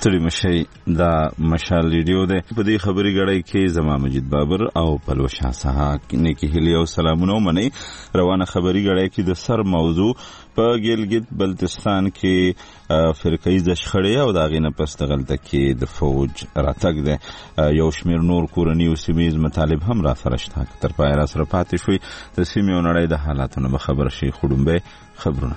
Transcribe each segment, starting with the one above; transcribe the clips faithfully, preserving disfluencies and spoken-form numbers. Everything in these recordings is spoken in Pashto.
ستړي مشي دا مشال ریډیو ده. په دې خبري غړای کې زما مجید بابر او پلوش حسها نیکی هلی او سلامونه منی. روانه خبري غړای کې د سر موضوع په ګلګت بلتستان کې فرقې زشخړې او دا غینه پس دغلته کې د فوج راتګ ده. یو شمیر نور کورنی او سیمیز مطالب هم را فرشته تر پای را سره پاتې شوی. د سیمې او نړۍ د حالاتونو خبر شي خړومبه خبرونه.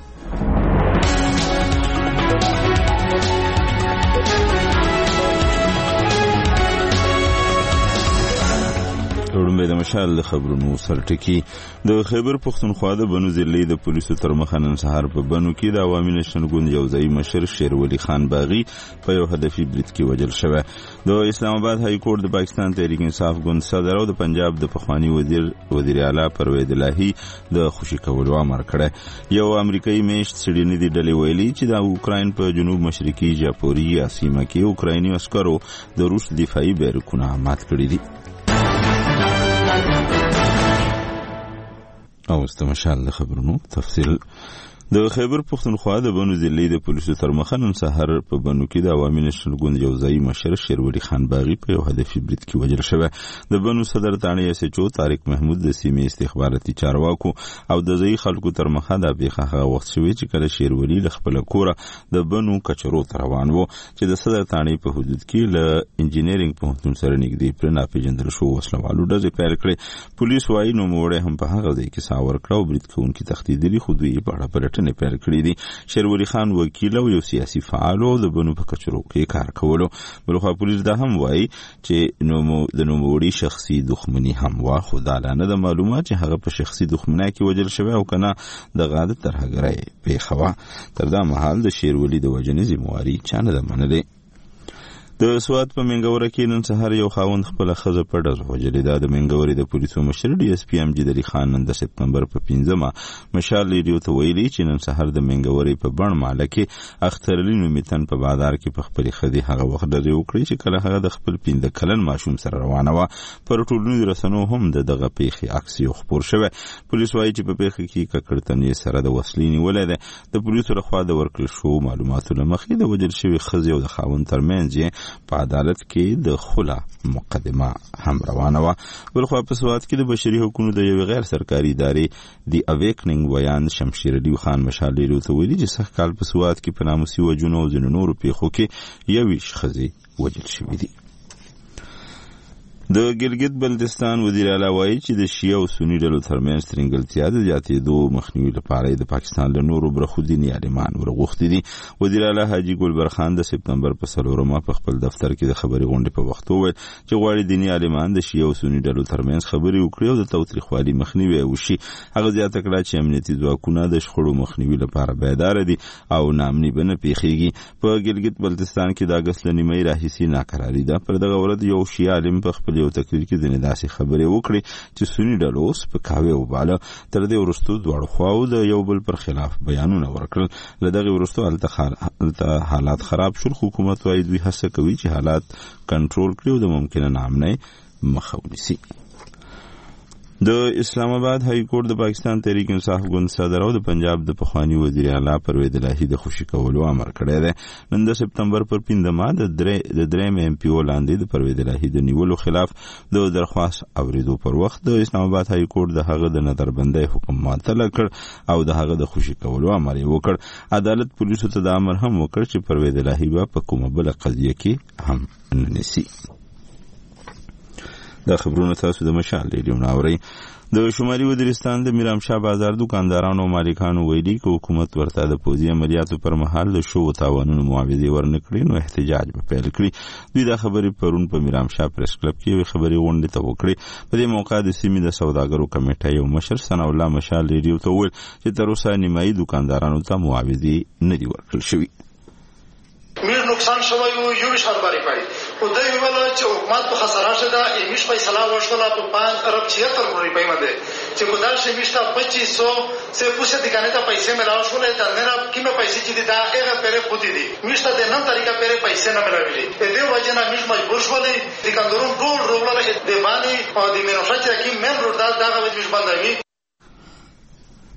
وړاندې د مشال د خبرونو سرټکی د خیبر پښتونخوا د بنو ضلع د پولیسو تر مخه نن سهار په بنو کې د عوامي نشن ګوند یو ځای مشر شیرولی خان باغی په یو هدفي برید کې وژل شوی. د اسلام آباد های کورټ د پاکستان تحریک انصاف ګوند صدر او د پنجاب د پخوانی وزیر وزیر اعلی پروید الهی د خوشی کولو امر کړی. یو امریکایي میشت سړي د ډلې ویلي چې د اوکراین په جنوب مشرقي جاپوریا سیمه کې اوکرایني عسکرو د روس دفاعي بیرکونه مات کړي دي. او استمشال د خبرونو تفصیل. د خیبر پښتونخوا د بنو ضلع د پولیسو تر مخه نن سهار په بنو کې د عوامي نشن ګوند یو ځای مشر شیرولی خان باغی په یو هدفي برید کې وژل شوی. د بنو صدر تانه ایس ایچ او طارق محمود د سیمې استخباراتي چارواکو او د ځای خلکو تر مخه د پیښه هغه وخت شوی چې کله شیرولی له خپل کوره د بنو کچرو ته روان وو چې د صدر تانه په حدود کې له انجینرینګ پوهنتون سره نږدې پر ناپېژندل شو وسلوالو ډزې پیل کړې. پولیس وايي نو موړې هم په هغه ځای کې ساور کړو برید کوونکي تختیدلي خو دوی په اړه پلټنې پیل کړې دي. شیرولی خان وکیل او یو سیاسي فعال او د بنو په کچرو کې کار کولو. بلخوا پولیس دا هم وایي چې نو د نوموړي شخصي دښمني هم وا خو دا نه د معلومات چې هغه په شخصي دښمنۍ کې وژل شوی او کنه د غاده ترهګرۍ پیښه وا. تر دا مهال د شیرولی د وژنې ذمہواري چا نه ده منلې. د سوات په منګوره کې نن سهار یو خاوند خپل ښځه په ډز وژلې ده. د منګورې د پولیسو مشر ډي اس پی امجد علي خان نن د سپتمبر په پنځمه مشال ریډیو ته ویلي چې نن سهار د منګورې په بڼ ماله کې اخترلی نومیتن په بازار کې په خپلې ښځې هغه وخت ډزې وکړې چې کله هغه د خپل پنځه کلن ماشوم سره روانه وه. پر ټولنیزو رسنیو هم د دغه پیښې عکس یو خپور شوی. پولیس وایي چې په پیښه کې ککړتنې سره د وسلې نیولی دی. د پولیسو لخوا د ورکړل شوو معلوماتو له مخې د وژل شوې ښځې او د خاوند ترمنځ په عدالت کې د خلا مقدمه هم روانه وه. بلخوا په سوات کې د بشري حقوقو د یوې غیر سرکاري ادارې دی اویکنینګ ویان شمشیر علي خان مشال ریډیو ته ویلي چې سږ کال په سوات کې په ناموسي وژنو او ځینو نورو پیښو کې یوویشت ښځې وژل شوي دي. د ګلګت بلتستان وزیر اعلی وایي چې د شیعه او سني ډلو ترمنځ ترنګلتیا د زیاتېدو مخنیوي لپاره د پاکستان له نورو برخو ځینې عالمان ورغوښتي دي. وزیر اعلی حاجي ګلبر خان د سپتمبر په څلورمه په خپل دفتر کې د خبري غونډې په وخت وویل چې غواړي دیني عالمان د شیعه او سني ډلو ترمنځ خبرې وکړي او د تاوتریخوالي مخنیوي وشي. هغه زیاته کړه چې امنیتي ځواکونه د شخړو مخنیوي لپاره بیدار دي او ناامني به نه پیښیږي. په ګلګت بلتستان کې د اګست له نیمې راهیسې ناکراري ده. پر دغه ورځ یو شیعه عالم په خپل یو تقریر کې ځینې داسې خبرې وکړې چې سني ډلو سپکاوی وباله. تر دې وروسته دواړو خواو د یو بل پر خلاف بیانونه ورکړل. له دغې وروسته هلته حالات خراب شول. حکومت وايي دوی هڅه کوي چې حالات کنټرول کړي او د ممکنه ناامنۍ مخه ونیسي. د اسلام آباد های کورټ د پاکستان تحریک انصاف ګوند صدر او د پنجاب د پخوانی وزیر اعلی پروید الهی د خوشی کولو امر کړی دی. نن د سپتمبر پر پنځمه د درې د دریم ایم پی او لاندې د پروید الهی د نیولو خلاف د درخواست اوریدو پر وخت د اسلام آباد های کورټ د هغه د نظربندۍ حکم معطل کړ او د هغه د خوشی کولو امر یې وکړ. عدالت پولیسو ته د امر هم وکړ چې پروید الهی به په کومه بل قضیه کې هم ننسي. دا خبرونه تاسو د مشال ریډیو ناوري. د شمالي وزیرستان د میرامشاه بازار دکاندارانو او مالکانو ویلي چې حکومت ورته د پوځي عملیاتو پر مهال د شوو تاوانونو معاوضې ورنکړي نو احتجاج به پیل کړي. دوی دا خبرې پرون په میرامشاه پریس کلب کې یوې خبرې غونډې ته وکړې. په دې موقع د سیمې د سوداګرو کمیټې یو مشر ثناء الله مشال ریډیو ته وویل چې تر اوسه نیمایي دکاندارانو ته معاوضې نه دي ورکړل شوي. میر نقصان شوی و یویش خبرې پای او دوی ویل چې حکومت په خساره شده ایمیش فیصله وشوله په پنج ارب چھہتر کروڑ روپۍ باندې چې په داسې میشته پچیس سو سے پوسه دکانې ته پیسې ملاو شولې د نه کیمه پیسې چې دي دا هغه پرې پوتې دي میشته د نن طریقه پرې پیسې نه ملاوي دي دې وجه نه میش مجبور شولې دکاندارون ټول روغله د باندې او د مینوشا چې کی مین روډ دا دغه وجه میش باندې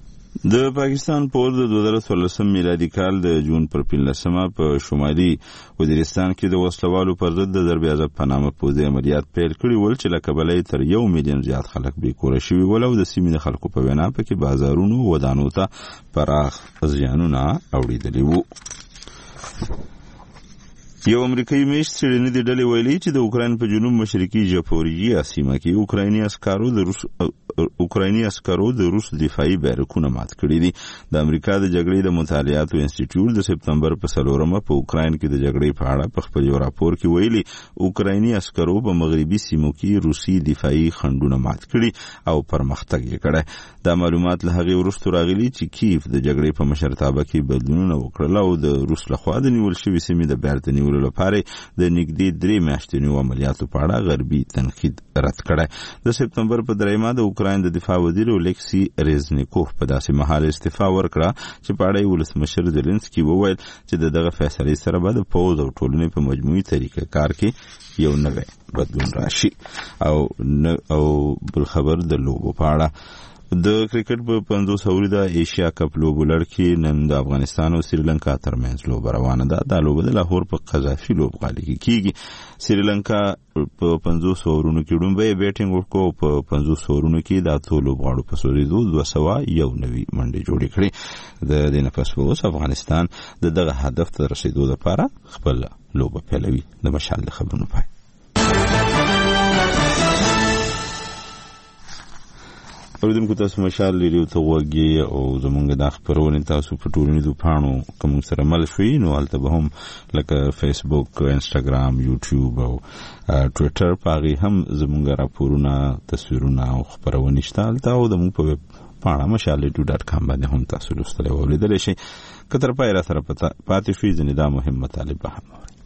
د پاکستان پوځ د دوه زره څوارلسم میلادي کال د جون پر پنځلسمه په شمالي وزیرستان کې د وسلوالو پر ضد د ضرب عضب په نامه پوځي عملیات پیل کړي ول چې له کبله یې تر یو میلیون زیات خلک بېکوره شوي ول او د سیمې د خلکو په وینا پکې بازارونو ودانو ته پراخ زیانونه اوړېدلي وو. یو امریکایي میشت څېړنې د ډلې ویلي چې د اوکراین په جنوب مشرقي ژپوریژیا سیمه کې اوکرایني عسکرو د روس اوکرایني عسکرو د روس دفاعي بیرکونه مات کړي دي. د امریکا د جګړې د مطالعاتو انسټیټیوټ د سپتمبر په څلورمه په اوکراین کې د جګړې په اړه په خپل یو راپور کې ویلي اوکرایني عسکرو په مغربي سیمو کې روسي دفاعي خنډونه مات کړي او پرمختګ یې کړی. دا معلومات له هغې وروسته راغلي چې کیف د جګړې په مشرتابه کې بدلونونه وکړل او د روس لخوا د نیول شوې سیمې د بیرته نیولو لپاره د نږدې درې میاشتنیو عملیاتو په اړه غربي تنقید رد کړی. د سپتمبر په دریمه د اوکراین د دفاع وزیر اولیکسی ریزنیکوف په داسې مهال استعفا ورکړه چې په اړه یې ولسمشر زلنسکي وویل چې د دغه فیصلې سره به د پوځ او ټولنې په مجموعي طریقه کار کې یو نوی بدلون راشي. او او بل خبر د لوبو په اړه د کرکټ په پنځوس اوریزه ایشیا کپ لوبو لړ کې نن د افغانستان او سریلانکا ترمنځ لوبه روانه ده. دا لوبه د لاهور په قذافي لوبغالي کې کیږي. سریلانکا په پنځوس اورونو کې ډومبه بیټینګ وکړو، په پنځوس اورونو کې د اتو لوبغاړو په سوریدو دوه سوه یو نوي منډې جوړې کړې. د دې نه پس اوس افغانستان د دغه هدف ته رسیدو لپاره خپل لوبه پیلوي. د مشال د خبرونو پای اوریدونکو تاسو مشال ریډیو ته غوږی او زمونږ د خبرونې تاسو په ټولنیزو پاڼو کوم سره مل شوي نو هلته به هم لکه فیسبوک، انسټاګرام، یوټیوب او ټویټر په هغې هم زمونږ راپورونه، تصویرونه او خپرونې شته هلته او زمونږ په ویب پاڼه مشال ریډیو ډاټ کام باندې هم تاسو لوستلی او اورېدلی شئ. که تر پایه را سره پاتې شوي ځینې دا مهم مطالب به هم اورئ.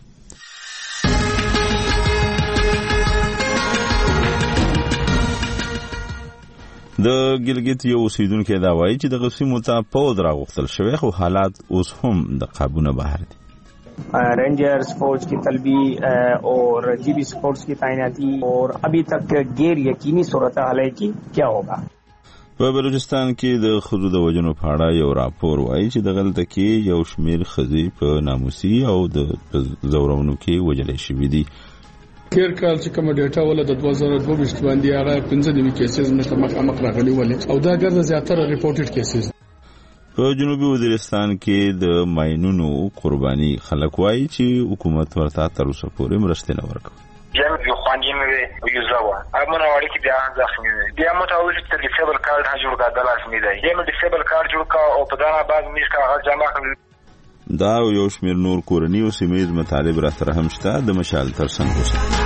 د ګلګت یو اوسیدونکی دا وایي چې د سیمو ته پوځ راغوښتل شوی خو حالات اوس هم د قابو نه بهر دي. रेंजर्स फौज की तलबी और जीबी स्पोर्ट्स की तैनाती और अभी तक गैर यकीनी सूरत हाल है कि क्या होगा. په بلوچستان کې د ښځو د وژنو په اړه یو راپور وایي چې دغلته کې یو شمېر ښځې په ناموسي او د ځورونو کې وژلې شوي دي. تیر کال چې کومه ډیټا ولا د دوه زره دوه ویشت باندې هغه پنځه نوي کیسز مخه مخ راغلي ولې او دا ګرځي زیاتره ریپورټډ کیسز. په جنوبي وزیرستان کې د ماینونو قرباني خلک وایي چې حکومت ورته تر اوسه پورې مرستې نه ورکوي. جام یو خوانجین وی یو زوا امونه وړي کې بیا ځخمي دي بیا متعوض تر ډیسیبل کارت ها جوړ کا د لازمي دی یم ډیسیبل کارت جوړ کا او په دغه بعد میش کا جمع کړل. دا یو شمېر نور کورني او سیمه‌ییز مطالب را سره هم شته. د مشال ترڅنګ اوسه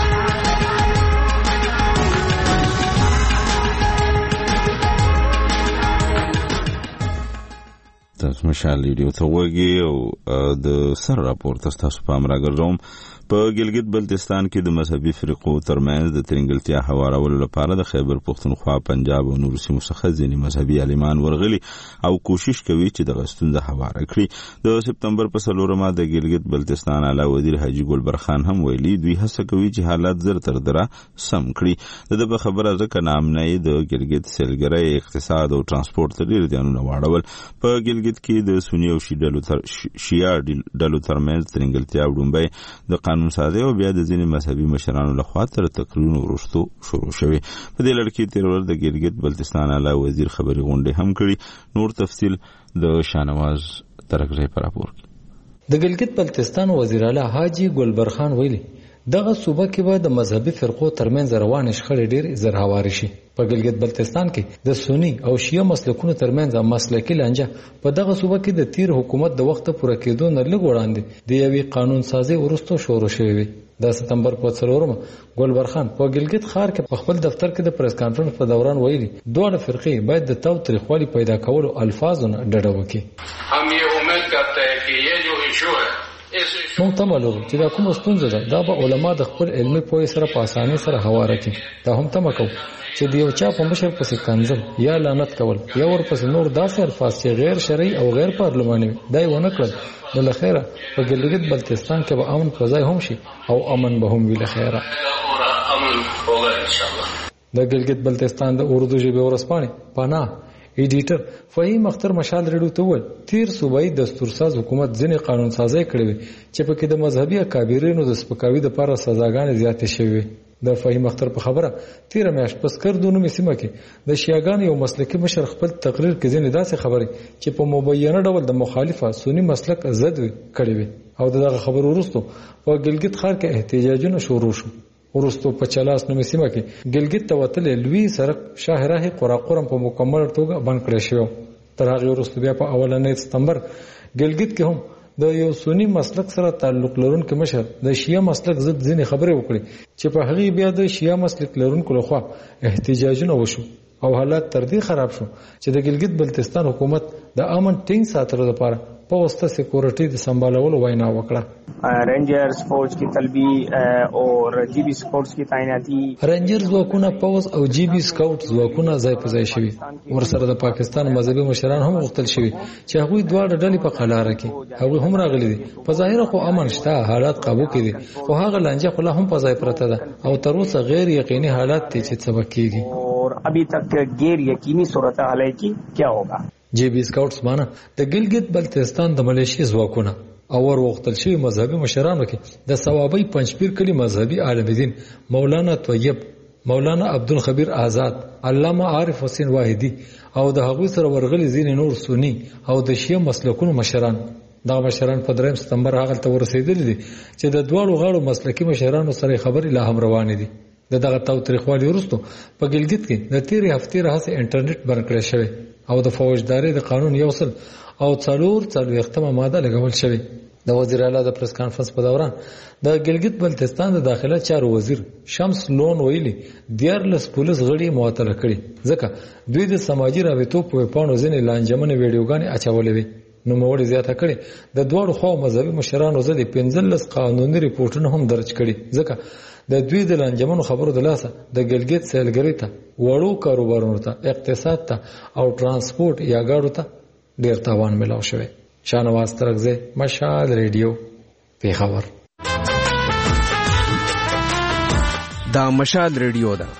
تاسو مشال ریډیو ته وګورئ او د سر راپور تاسو په امر راګرځوم. په ګلګت بلتستان کې د مذهبي فرقو ترمنځ د ترنګلتیا هوارولو لپاره د خیبر پښتونخوا، پنجاب او نورو سیمو څخه ځینې مذهبي عالمان ورغلي او کوشش کوي چې دغه ستونزه هواره کړي. د سپتمبر په څلورمه د ګلګت بلتستان اعلی وزیر حاجي ګلبرخان هم ویلي دوی هڅه کوي چې حالات زر تر دره سم کړي. د په خبره ځکه نامنه د ګلګت سیلګرۍ، اقتصاد او ترانسپورت ته ډېر زیانونه واړول. په ګلګت کې د سني او شیعه ډلو ترمنځ ترنګلتیا وډومبی د قانون سازي او بیا د ځینې مذهبي مشرانو لخوا تر تقریرونو وروسته شروع شوې. په دې لړ کې تیر ورځ د ګلګت بلتستان اعلی وزیر خبري غونډې هم کړي. نور تفصیل د شانواز ترکزی پر راپور کې. د ګلګت بلتستان وزیر اعلی حاجي ګلبرخان ویلي دغه صوبه کې به د مذهبي فرقو ترمنځ روانې شخړې ډېرې زر هوارې شي. په ګلګت بلتستان کې د سنی او شیعه مسلکونو ترمنځ مسلکي لانجه په دغه صوبه کې د تیر حکومت د وخت پوره کېدو نه لږ وړاندې د یوې قانون سازي وروسته شروع شوې وي. د سپتمبر په څلورمه ګلبرخان په ګلګت ښار کې په خپل دفتر کې د پریس کانفرنس په دوران ویلي دواړه فرقې باید د تاوتریخوالي پیدا کولو الفاظو نه ډډه وکړي. هم یې امید کرته کې یې جو ایشو ہے موږ ته معلوم چې دا کومه ستونزه ده دا به علما د خپل علمي پوهې سره په اسانۍ سره هواره کړي. دا هم تمه کوو چې د یو چا په مشر پسې کنځل یا لعنت کول یا ورپسې نور داسې الفاظ چې غیر شرعي او غیر پارلماني وي دا یې ونه کړل نو له خیره په ګلګت بلتستان کې به امن په ځای هم شي او امن به هم وي. له خیره د ګلګت بلتستان د اردو ژبې ورځپاڼې پناه ایډیټر فهیم اختر مشال ریډیو ته وویل تیر صوبایي دستورساز حکومت ځینې قانون سازۍ کړې وي چې پکې د مذهبي اکابرینو د سپکاوي دپاره سزاګانې زیاتې شوې وي. د فهیم اختر په خبره تیره میاشت په سکردو نومې سیمه کې د شیعاګانو یو مسلکي مشر خپل تقریر کې ځینې داسې خبرې چې په مبینه ډول د مخالفه سني مسلک ضد کړې وي او دغه خبرو وروسته په ګلګت ښار کې احتجاجونه شروع شو. وروسته په چلاس نومې سیمه کې ګلګت ته وتلی لوی سړک شاهراه قراقرم په مکمل توګه بند کړی شوی. تر هغې وروسته بیا په اولنۍ سپتمبر ګلګت کې هم د یو سني مسلک سره تعلق لرونکي مشر د شیعه مسلک ضد ځینې خبرې وکړي چې په هغې بیا د شیعه مسلک لرونکو لخوا احتجاجونه وشو او حالات تر دې خراب شو چې د ګلګت بلتستان حکومت د امن ټینګ ساتلو لپاره په واسطه سکیورټي د سمبالولو وینا وکړه. رینجرز فوج کی طلبی اور جی بی سکاؤټس کی تعیناتی رینجرز ځواکونه پوز او جی بی سکاؤټ ځواکونه ځای په ځای شوي. ورسره د پاکستان مذهبي مشران هم غوښتل شوي چې هغوی دواړه ډلې په قلاره کې هغوی هم راغلي دي. په ظاهره خو امن شته، حالات قابو کې دي، خو هغه لانجه خو لا هم په ځای پرته ده او تر اوسه غیر یقیني حالات دي چې څه به کېږي اور ابھی تک غیر یقیني صورتحال ہے کہ کیا ہوگا. جی بی سکاؤټس مانه د ګلګت بلتستان د ملیشي ځواکونه او ور وختل شوی مذهبي مشرانو کې د ثوابي پنځپیر کلی مذهبي عالم دین مولانا طیب، مولانا عبدالخبیر آزاد، علامه عارف حسین واحدی او د هغوی سره ورغلي ځینې نور سني او د شیعه مسلکونو مشران. دغه مشران په دریم سپتمبر هغلته ورسېدلي دي چې د دواړو غاړو مسلکي مشرانو سره خبرې لا هم روانې دي. د دغه تاوتریخوالي وروسته په ګلګت کې د تیرې هفتې راهیسې انټرنیټ بند کړی شوی او د فوجدارۍ د قانون یو سل او څلور څلوېښتمه ماده لګول شوې. د وزیر اعلی د پریس کانفرنس په دوران د ګلګت بلتستان د داخله چارو وزیر شمس لون ویلي دیارلس پولیس غړي معطله کړي ځکه دوی د سماجي رابطو په ویبپاڼو ځینې لانجمنې ویډیوګانې اچولې وي. نوموړي زیاته کړې د دواړو خواو مذهبي مشرانو ضد پنځلس قانوني ریپورټونه هم درج کړي ځکه د دوی د لانجمنو خبرو د لاسه د ګلګت سیلګرۍ ته، وړو کاروبارونو ته، اقتصاد ته او ترانسپورټ یا ګاډو ته ډیر تاوان ملاو شوی. شاهنواز ترکزی، مشال ریډیو، پیښور. دا مشال ریډیو ده.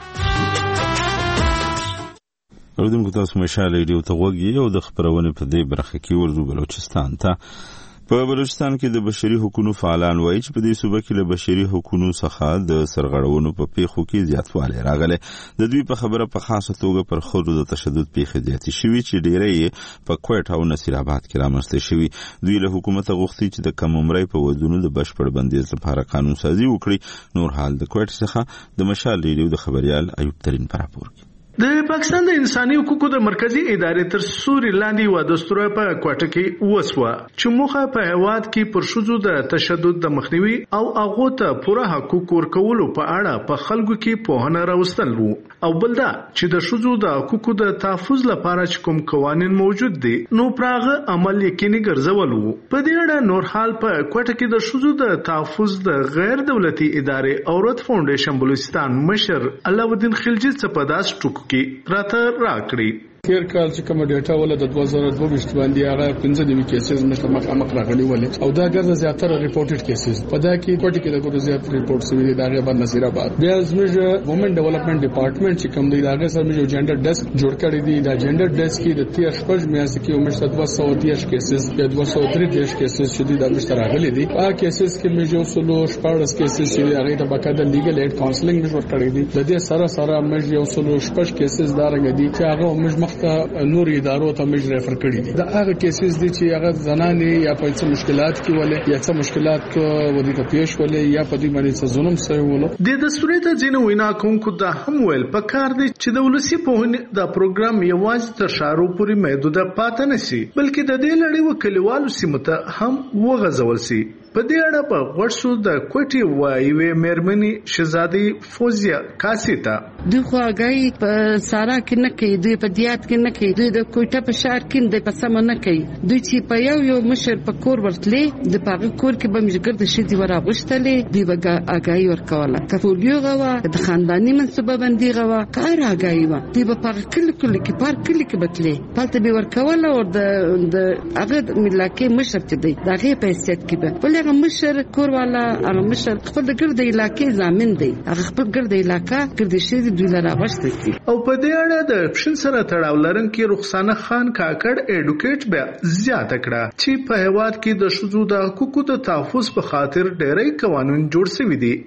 اوردونکو تاسو مشال ریډیو ته غوږ یې او د خپرونې په دې برخه کې ورځو بلوچستان ته. په بلوچستان کې د بشري حقوقو فعالان وایي چې په دې صوبه کې له بشري حقوقو څخه د سرغړونو په پیښو کې زیاتوالی راغلی. د دوی په خبره په خاصه توګه پر ښځو د تشدد پیښې زیاتې شوي چې ډیری یې په کویټ او نصیر آباد کې رامنځته شوي. دوی له حکومته غوښتي چې د کم عمرۍ په ودونو د بشپړ بندیز لپاره قانون سازي وکړي. نور حال د کویټ څخه د مشال ریډیو د خبریال ایوب ترین په راپور کې. د پاکستان د انساني حقوقو د مرکزی ادارې تر سوري لاندې یو دستور په کوټه کې وسوه چې موخه په هواد کې پر شذو د تشدد د مخنیوي او هغه ته پوره حقوق ورکولو په اړه په خلکو کې پوهنه راوستل وو او بل دا چې د شذو د حقوقو د تحفظ لپاره چې کوم قوانين موجود دي نو پراغه عمل یقیني ګرځول وو. په دې اړه نور حال په کوټه کې د شذو د تحفظ د غیر دولتي ادارې اورت فاونډیشن بلوچستان مشر علاودین خلجی څخه په داس ټکو کې راته راکړي. تیر کال چې کوم ډیټا ول د دوه زره دوه ویشت باندې هغه پنځه نیمه کیسز مخه مخ راغلي ول او دا ګرځه زیاتره ریپورټډ کیسز په دا کې کوټه کې د ګورو زیات ریپورټ شوی دی. دا غیبت نصیر آباد بیا زموږ وومن ډیولپمنٹ ډپارټمنټ چې کوم دی دا هغه سره موږ جنډر ډیسک جوړ کړی دی. دا جنډر ډیسک کې د تیر شپږ میاشتې کې موږ دوه سوه دېرش کیسز یا دوه سوه درې دېرش کیسز چې دا موږ راغلي دي. هغه کیسز کې موږ یو سلو شپږ کیسز چې هغه د باقاعده لیګل ایډ کاونسلینګ موږ کړی دی. د دې سره سره موږ یو سلو شپږ کیسز دا رنګ دي چې هغه موږ مخته نور ادارو ته موږ ریفر کړی دي. دا هغه کیسز دي چې هغه زنانه یا په څه مشکلات کې ولې یا څه مشکلات ودی ته پیښ ولې یا په دې باندې څه ظلم سوی ولې. د دستوري ته ځینې وینا کوونکو دا هم ویل پکار دي چې د ولسی پوهنې دا پروګرام یوازې تر شارو پورې محدود پاتې نشي بلکې د دې لړۍ وکلیوالو سیمه ته هم وغځول شي. په دې اړه په غوښتو د کوټي وایي مېرمنې شهزادي فوزیا کاسیتا دوی خو هغه په سارا کې نه کوي، دوی په دیات کې نه کوي، دوی د کوټه په شهر کې د پسم نه کوي. دوی چې په یو یو مشر په کور ورتلې د پاغه کور کې به مجګر د شدي وراغشتلې دوی به هغه ورکوله کفولیو غوا د خاندانی منصوبه بندي غوا کار هغه و دوی په پاغه کلی کلی کې پار کلی کې بتلې پالته به ورکوله او د د هغه ملکه مشر چې دی دغه په حیثیت کې به چې هغه مشر کور والا هغه مشر خپل ګرد علاقې ضامن دی، هغه خپل ګرد علاقې ګرد شي دوی لاره واغشته سي. او په دې اړه د پښین سره تړاو لرونکي رخسانه خان کاکړ اډوکیټ بیا زیاته کړه چې په هیواد کې د ښځو د حقوقو د تحفظ په خاطر ډېری قوانین جوړ شوي دي.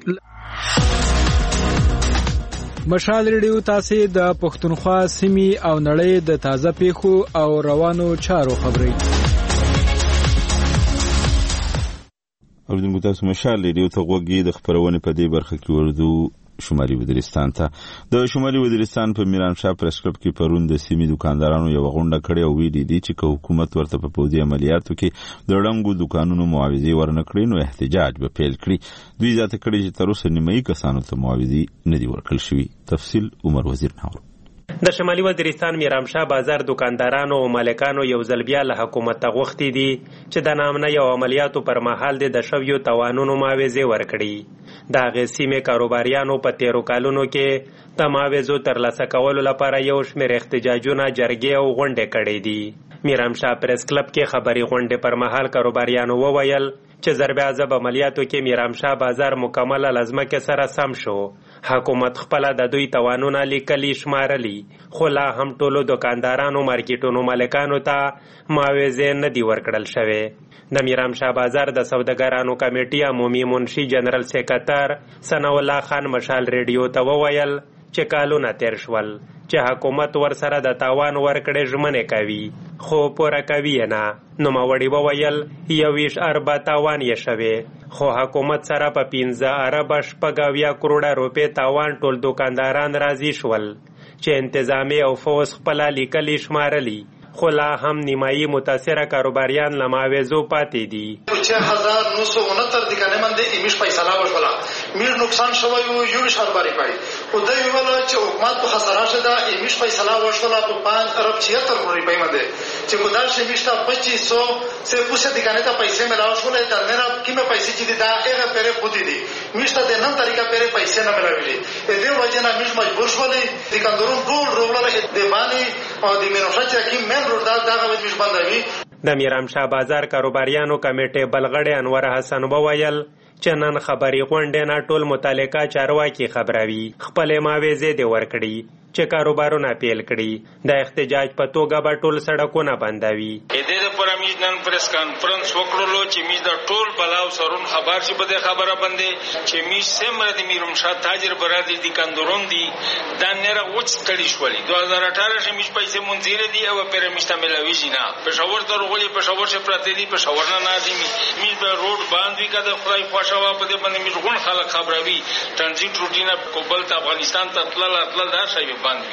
مشال ریډیو تاسو د پښتونخوا سیمې او نړۍ د تازه پیښو او روانو چارو خبري اوریدونکو تاسو مشال ریډیو ته غوږی د خبرونه په دې برخه کې ورځو شمالي وزیرستان ته. د شمالي وزیرستان په میرانشاه پریس کلب کې پرون د سیمې دکاندارانو یو غونډه کړې او ویلي دي چې که حکومت ورته په پوځي عملیاتو کې د ړنګو دکانونو معاوضې ورنکړي نو احتجاج به پیل کړي. دوی ذاته کړي چې تر اوسه نیمایي کسانو ته معاوضې نه دي ورکړل شوي. تفصیل عمر وزیر ناور. د شمالي وزیرستان میرامشاه بازار دکاندارانو او مالکانو یو ځل بیا له حکومت ته غوښتي دي چې د نامنه یو عملیاتو پر مهال د شویو توانونو معاوضې ورکړي. د هغې سیمې کاروباریانو په تیرو کالونو کې د معاوضو ترلاسه کولو لپاره یو شمېر احتجاجونه جرګې او غونډې کړې دي. میرامشاه پریس کلب کې خبري غونډې پر مهال کاروباریانو وویل چې ضرب عذاب عملیاتو کې میرامشاه بازار مکمل لازمکه سره سم شو. حکومت خپل د دوی توانونه لیکلي شمارلي، خو لا هم ټولو دکاندارانو مارکیټونو مالکانو ته معاوضې نه دي ورکړل شوې. د میرامشاه بازار د سوداګرانو کمیټې عمومي منشي جنرال سیکرټر ثناء الله خان مشال ریډیو ته وویل چې کالونه تیر شول چې حکومت ورسره د تاوان ورکړې ژمنې کوي خو پوره کوي نه. نوموړي وویل یوویشت اربه تاوان یې شوی، خو حکومت سره په پنځه اربه شپږ اویا کروړه روپۍ تاوان ټول دکانداران راضي شول چې انتظامی او فوز خپله لیکلي شمارلي، خو لا هم نیمایي متاثره کاروباریان له معاوضو پاتې دي. چه هزار نو سو انہتر دکانمنده ایمیش فیصله وشوله، میر نقصان شوی و یویش اربه روپۍ. خو دوی ویله چې حکومت په خساره شده، ایمیش فیصله وشوله په پنج ارب چهتر روپۍ منده چې په دا شمیش ته پچیس سو سے اوسه دکانې ته پیسې ملاو شولې. در میرا کیمه پیسې چې دي دا هغه پیرې پوتې دي، میش ته د نن طریقه پیرې پیسې نه ملاویلې. دې وجه نه میش مجبور شولې دکاندارون ټول روغله د بانی او د میرامشاه چې کوم مین روډ دا دغه وځ میش بندوي. د میرامشاه بازار کاروباریانو کمیټې بلغړی انور حسن وویل چې نن خبري غونډې نه ټول متعلقه چارواکي خبروي، خپلې معاوضې دې ورکړي چې کاروبارونه پیل کړي. د احتجاج په توګه به ټول سړکونه بندوي. دې لپاره موږ نن پریس کانفرنس وکړلو چې موږ د ټول بلاو سرون خبر شي په دې خبره باندې چې موږ سمره د میرامشاه تاجر برادری دي کاندورون دي دا نه راوچ کړی شولې دوه هزار اټھارہ کې موږ پیسې مونږ دي او پر مشتملوي جنا پېښور ته ورغلي پېښور شه پراته دي پېښور نه نازمي موږ د روډ باندې کده خدای خوشاله په دې باندې موږ غون خلک خبروي ترانزیت روټینه کوبل ته افغانستان ته تلل تلل دا شی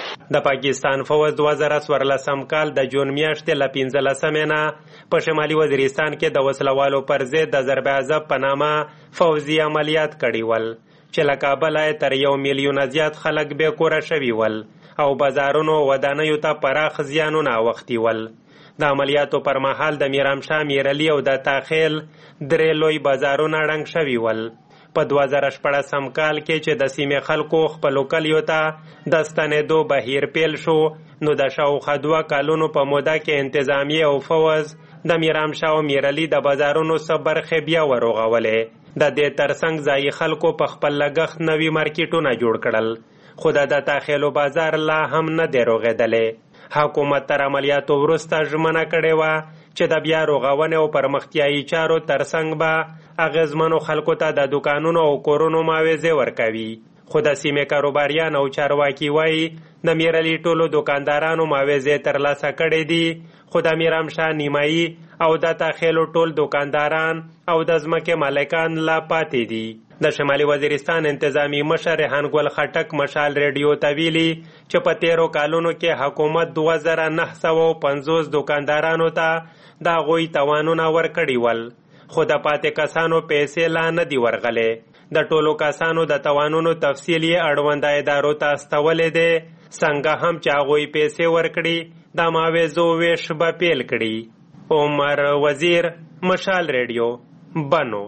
د پاکستان فوج دوه زره څوارلسم کال د جون میاشتې له پنځلسمې نه په شمالي وزیرستان کې د وسلوالو پر ضد د ضرب عذاب په نامه فوځي عملیات کړي ول چې له کابله تر یو میلیونه زیات خلک بې کوره شوي ول او بازارونو ودانیو ته پراخ زیانونه اوښتي ول. د عملیاتو پر مهال د میرامشاه، میرعلي او د تاخیل درې لوی بازارونه ړنګ شوي ول. په دوه زره شپږم کال کې چې د سیمې خلکو خپلو کلیو ته د ستنېدو بهیر پیل شو نو د شاوخوا دوه کالونو په موده کې انتظامیه او فوز د میرامشاه او میرعلي د بازارونو څه برخې بیا ورغولې. د دې ترڅنګ ځایي خلکو په خپل لګښت نوي مارکیټونه جوړ کړل، خو د تاخیلو بازار لا هم نه دی رغېدلی. حکومت تر عملیاتو وروسته ژمنه کړې وه چې د بیا رغونې او پرمختیایي چارو ترڅنګ به اغیزمنو خلکو ته د دکانونو او کورونو معاوضې ورکوي. خو د سیمې کاروباریان او چارواکي وایي د میرعلي ټولو دکاندارانو معاوضې ترلاسه کړې دي، خو د میرامشاه نیمایي او د تاخیلو ټول دکانداران او د ځمکې مالکان لا پاتې دي. د شمالي وزیرستان انتظامی مشر ریحان ګل خټک مشال ریډیو ته ویلي چې په تیرو کالونو کې حکومت دوه زره نهه سوه پنځوس دکاندارانو ته د هغوی توانونه ورکړي ول، خو د پاتې کسانو پیسې لا نه دي ورغلې. د ټولو کسانو د توانونو تفصیل یې اړونده ادارو ته استولې دی، څنګه هم چې هغوی پیسې ورکړي د معاوضو ویش به پیل کړي. عمر وزیر، مشال ریډیو، بنو.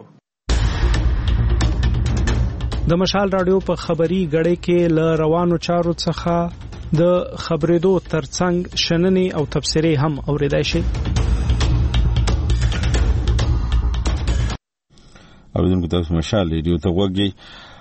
د مشال رادیو په خبري غړې کې ل روانو چارو څخه د خبرېدو ترڅنګ شننې او تبصرې هم اوریدای شي. اوریدونکو تاسو مشال ریډیو ته وګورئ.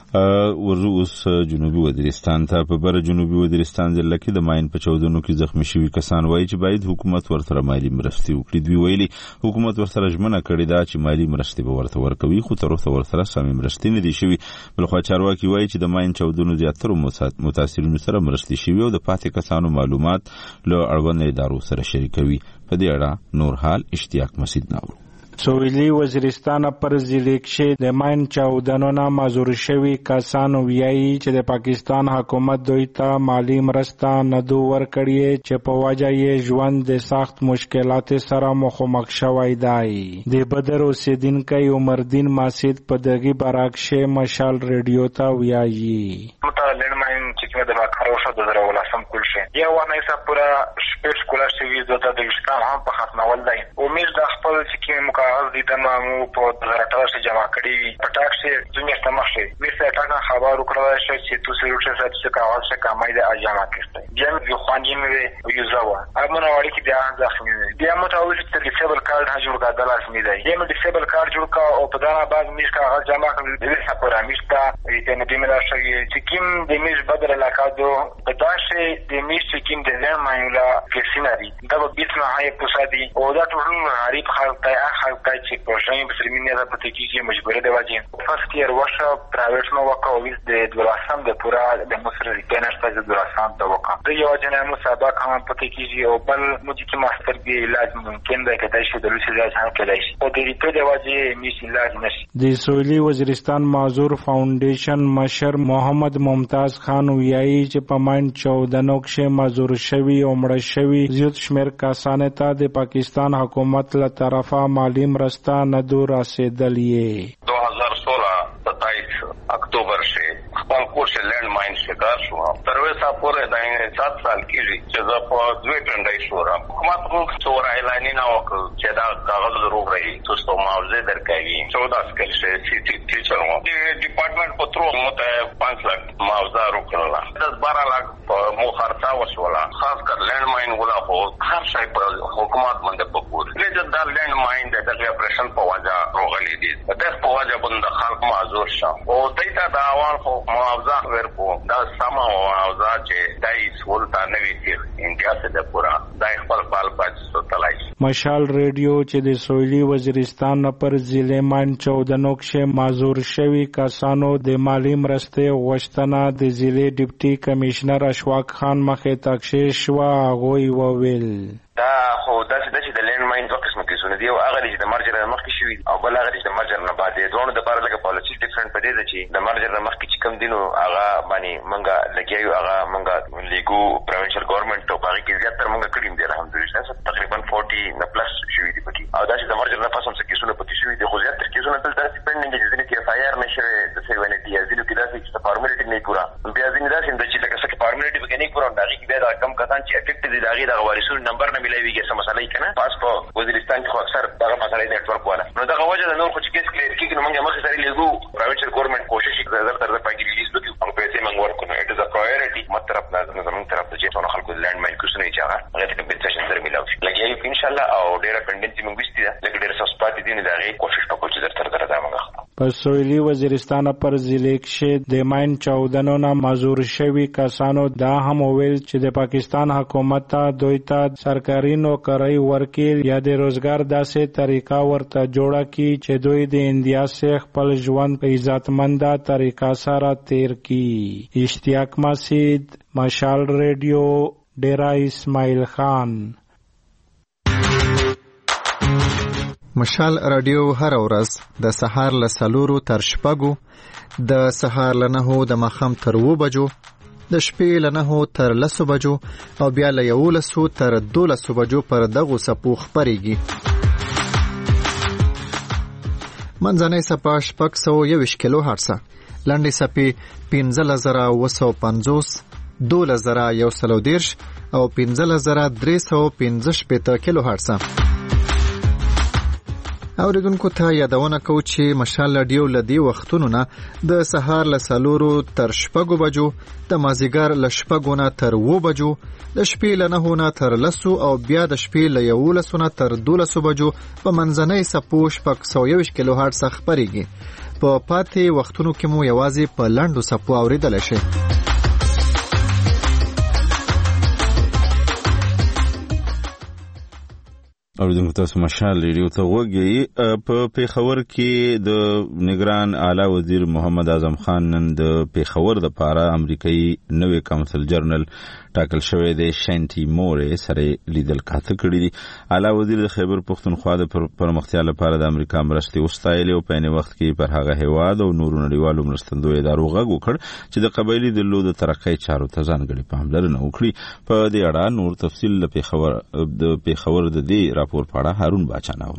ورزو اوس جنوبي وزیرستان ته. په بر جنوبي وزیرستان ضلع کې د ماین په چاودنو کې زخمی شوي کسان وایي چې باید حکومت ورسره مالی مرستې وکړي. دوی ویلي حکومت ورسره ژمنه کړې ده چې مالی مرستې به ورته ورکوي، خو تر اوسه ورسره سمې مرستې نه دي شوي. بلخوا چارواکي وایي چې د ماین چاودنو زیاترو متاثرینو سره مرستې شوي او د پاتې کسانو معلومات له اړونده ادارو سره شریکوي. په دې اړه نور حال اشتیاق مسعود ناور. سویلی وزیرستان پر ضلع کې د ماین چاودنو نه معذور شوي کسان ویایي چې د پاکستان حکومت دوی ته مالی مرسته نه دو ورکړي چې په وجه یې ژوند د سخت مشکلات سره مخامخ شوی دی. د بدر اوسیدونکی عمرالدین مسعود په دغه برعکس مشال ریډیو ته ویایي متعلق ماین چې د باکروشه د درول سم کول شي یا ونه یې پورا شپږ کولا شوی د دغستان هم په ختمول دی. امید د خپل چې مکاغذ دي تمامو په درټاشه جمع کړی پټاک شي دنیا تمخشي وسه ټاکا خبر وکړل شي چې تاسو روټه چې کاغذ څخه کمای د اجازه کړئ. بیا یو خوانجی مې یو زوا امونه وړي کې بیا ځخمي بیا متعول چې ډیسیبل کارت ها جوړ کا د لازمي دی. یم ډیسیبل کارت جوړ کا او په دغه باز میش کاغذ جمع کړل د څه پر امیشتا ته نه دیمه شي چې کیم د میش بدل علاقه دو په داشه د میش چې کیم د لړ مایلا کسیناري دا به بیت نه هاي پوسادي او دا ټول غریب خلک ته خلک چې پروژې په سرمینه ده پته کیږي مجبوره دی واجب فرست ایئر ورشه پرایویټ نو وکاو د دولاسم د پورا د مصر ریټنر ته د دولاسم ته وکاو د یو جنه مسابقه هم پته کیږي او بل موږ چې ماستر دی علاج ممکن دی کدای شي د لوسی علاج هم کدای شي او د ریټ دی واجب میش علاج نشي. د سویلی وزیرستان معذور فاونډیشن مشر محمد ممتاز خان ویایي چې په ماین چاودنو کې معذور شوی او مړ شوی زیات شمیر کسانو ته د پاکستان حکومت له طرفه مالی مرسته نه دو رسیدلې. دو هزار سولہ ستائیس اکتوبر سے خپل کور سے لینڈ مائن شکار شو تر وسه پورې د سات سال کېږي چې زه په دوه ټنډای شورم. حکومت خو څور اعلان نه وکړ چې دا کاغذ ضرور راي تاسو معاوضه درکوي. چودہ کال سے سی ټی ټیچر وو د ډپارټمنټ په ترو مته پانچ لک معاوضه وکړه. دس بارہ لک مو خرڅا وشولا خاص کر لینڈ مائن ولا خو هر شي په حکومت باندې پکور لږ د لینڈ مائن د دغه اپریشن په وجه روغلي دي د په وجه باندې خلک معذور شو او دایته دا اول خو معاوضه ورکو دا سما معاوضه چې دای سولتا نوي تیر انډیا څخه د پورا دای خپل خپل پاتې تلای. مشال ریډیو چې د سویلی وزیرستان پر ضلع ماین چاودنو کې معذور شوي کسانو د مالی مرستې غوښتنه د ضلع ډیپټي کمشنر اشواق خان مخې تکشیش و هغوی وویل دا خو داسې د چې د لینډ ماین دوه قسمه کیسونه دي او هغه چې د مرجر نه مخکې شوي او بل هغه چې د مرجر نه بعد دوه د لپاره لکه پالیسي ډیفرنٹ په دې ده چې د مرجر نه مخکې چې کوم دي نو هغه باندې مونږ لګیایو هغه مونږ لیګو پروینشل ګورنمنت او هغه کې زیاتره مونږ کړیم دي الحمدلله تقریبا چالیس نه پلس شوي دي پکې او داسې د مرجر نه پس هم څه کیسونه پکې شوي دي خو زیاتره کیسونه دلته داسې پینډینګ دي ځینې کې اف آی آر نه شوی د سیونټي یا ځینو کې داسې چې فارمیلټي نه پوره بیا ځینې داسې چې لکه څه فارمیلټي پکې نه پوره هغه کې بیا دا کم کسان چې افیکټ دي دا غي د وارثونو نمبر نه ملایويږي څه مسله کنه پاس په وزیرستان کې اکثر دغه مسله د نیټورک والا نو دغه وجه د نور خو چې کیس کلیئر کیږي نو موږ مخې سره لیګو پرایویټ ګورنمنت کوشش کوي زر تر پای کې ریلیز وکړي او پیسې موږ ورکړو اټ از ا پرایورټي مطلب نه زموږ طرف ته چې څونه خلکو لینډ ماین کوشش نه چاره هغه ته کمپنسیشن سره ملاوي لګي ان شاء الله او ډیره پندنسي موږ وستي ده لکه ډیره سپاتې دي نه دغه کوشش وکړو چې زر تر درته موږ په سویلی وزیرستان پر ضلع کې د ماین چاودنو نه معذور شوي کسانو دا هم ویل چې د پاکستان حکومت ته دوی ته سرکاري نوکرۍ ورکړي یا د روزګار داسې طریقه ورته جوړه کړي چې دوی د انډیا څخه خپل ژوند په عزتمنده طریقه سره تیر کړي. اشتیاق مسعود مشال ریډیو ډیرا اسماعیل خان. مشال رادیو هر ورځ د سهار له څلورو تر شپږو د سهار له نهو د ماښام تر اووه بجو د شپې له نهو تر لسو بجو او بیا له یولسو تر دولسو بجو پر دغو څپو خپرېږي. منځنۍ څپه شپږ سوه یوویشت کیلو هرټزه، لنډې څپې پنځلس زره اووه سوه پنځوس، دولس زره یو سل او دېرش او پنځلس زره درې سوه پنځه شپېته کیلو هرټزه. اوریدونکو ته یادونه کوو چې مشال رادیو لدی وختونو نه د سهار له سلورو تر شپږو بجو، د مازیګر له شپږو نه تر اوو بجو، د شپې له نهو نه تر لسو او بیا د شپې له یولسو نه تر دولسو بجو په منځنۍ څپو شپږ سوه یوویشت کیلو هرټز خپرېږي. په پاتې وختونو کې مو یوازې په لنډو څپو اورېدلی شئ. اوریدونکو تاسو مشال ریډیو ته وګورئ. په پیښور کې د نگران اعلی وزیر محمد اعظم خان نن د پیښور د پاره امریکایي نوې کونسل جنرال ټاکل شوی دی شانټي مورې سره لیدل کاته کړی دي. اعلی وزیر د خیبر پښتونخوا د پرمختیا لپاره د امریکا مرستې وستایلې او په عین وخت کې پر هغه هیواد او نورو نړیوالو مرستندوی ادارو غږ وکړ چې د قبایلي دلو د ترقۍ چارو ته ځانګړې پاملرنه وکړي. په دې اړه نور تفصیل د پیښور د پیښور د دې راپور په اړه هارون باچاناو.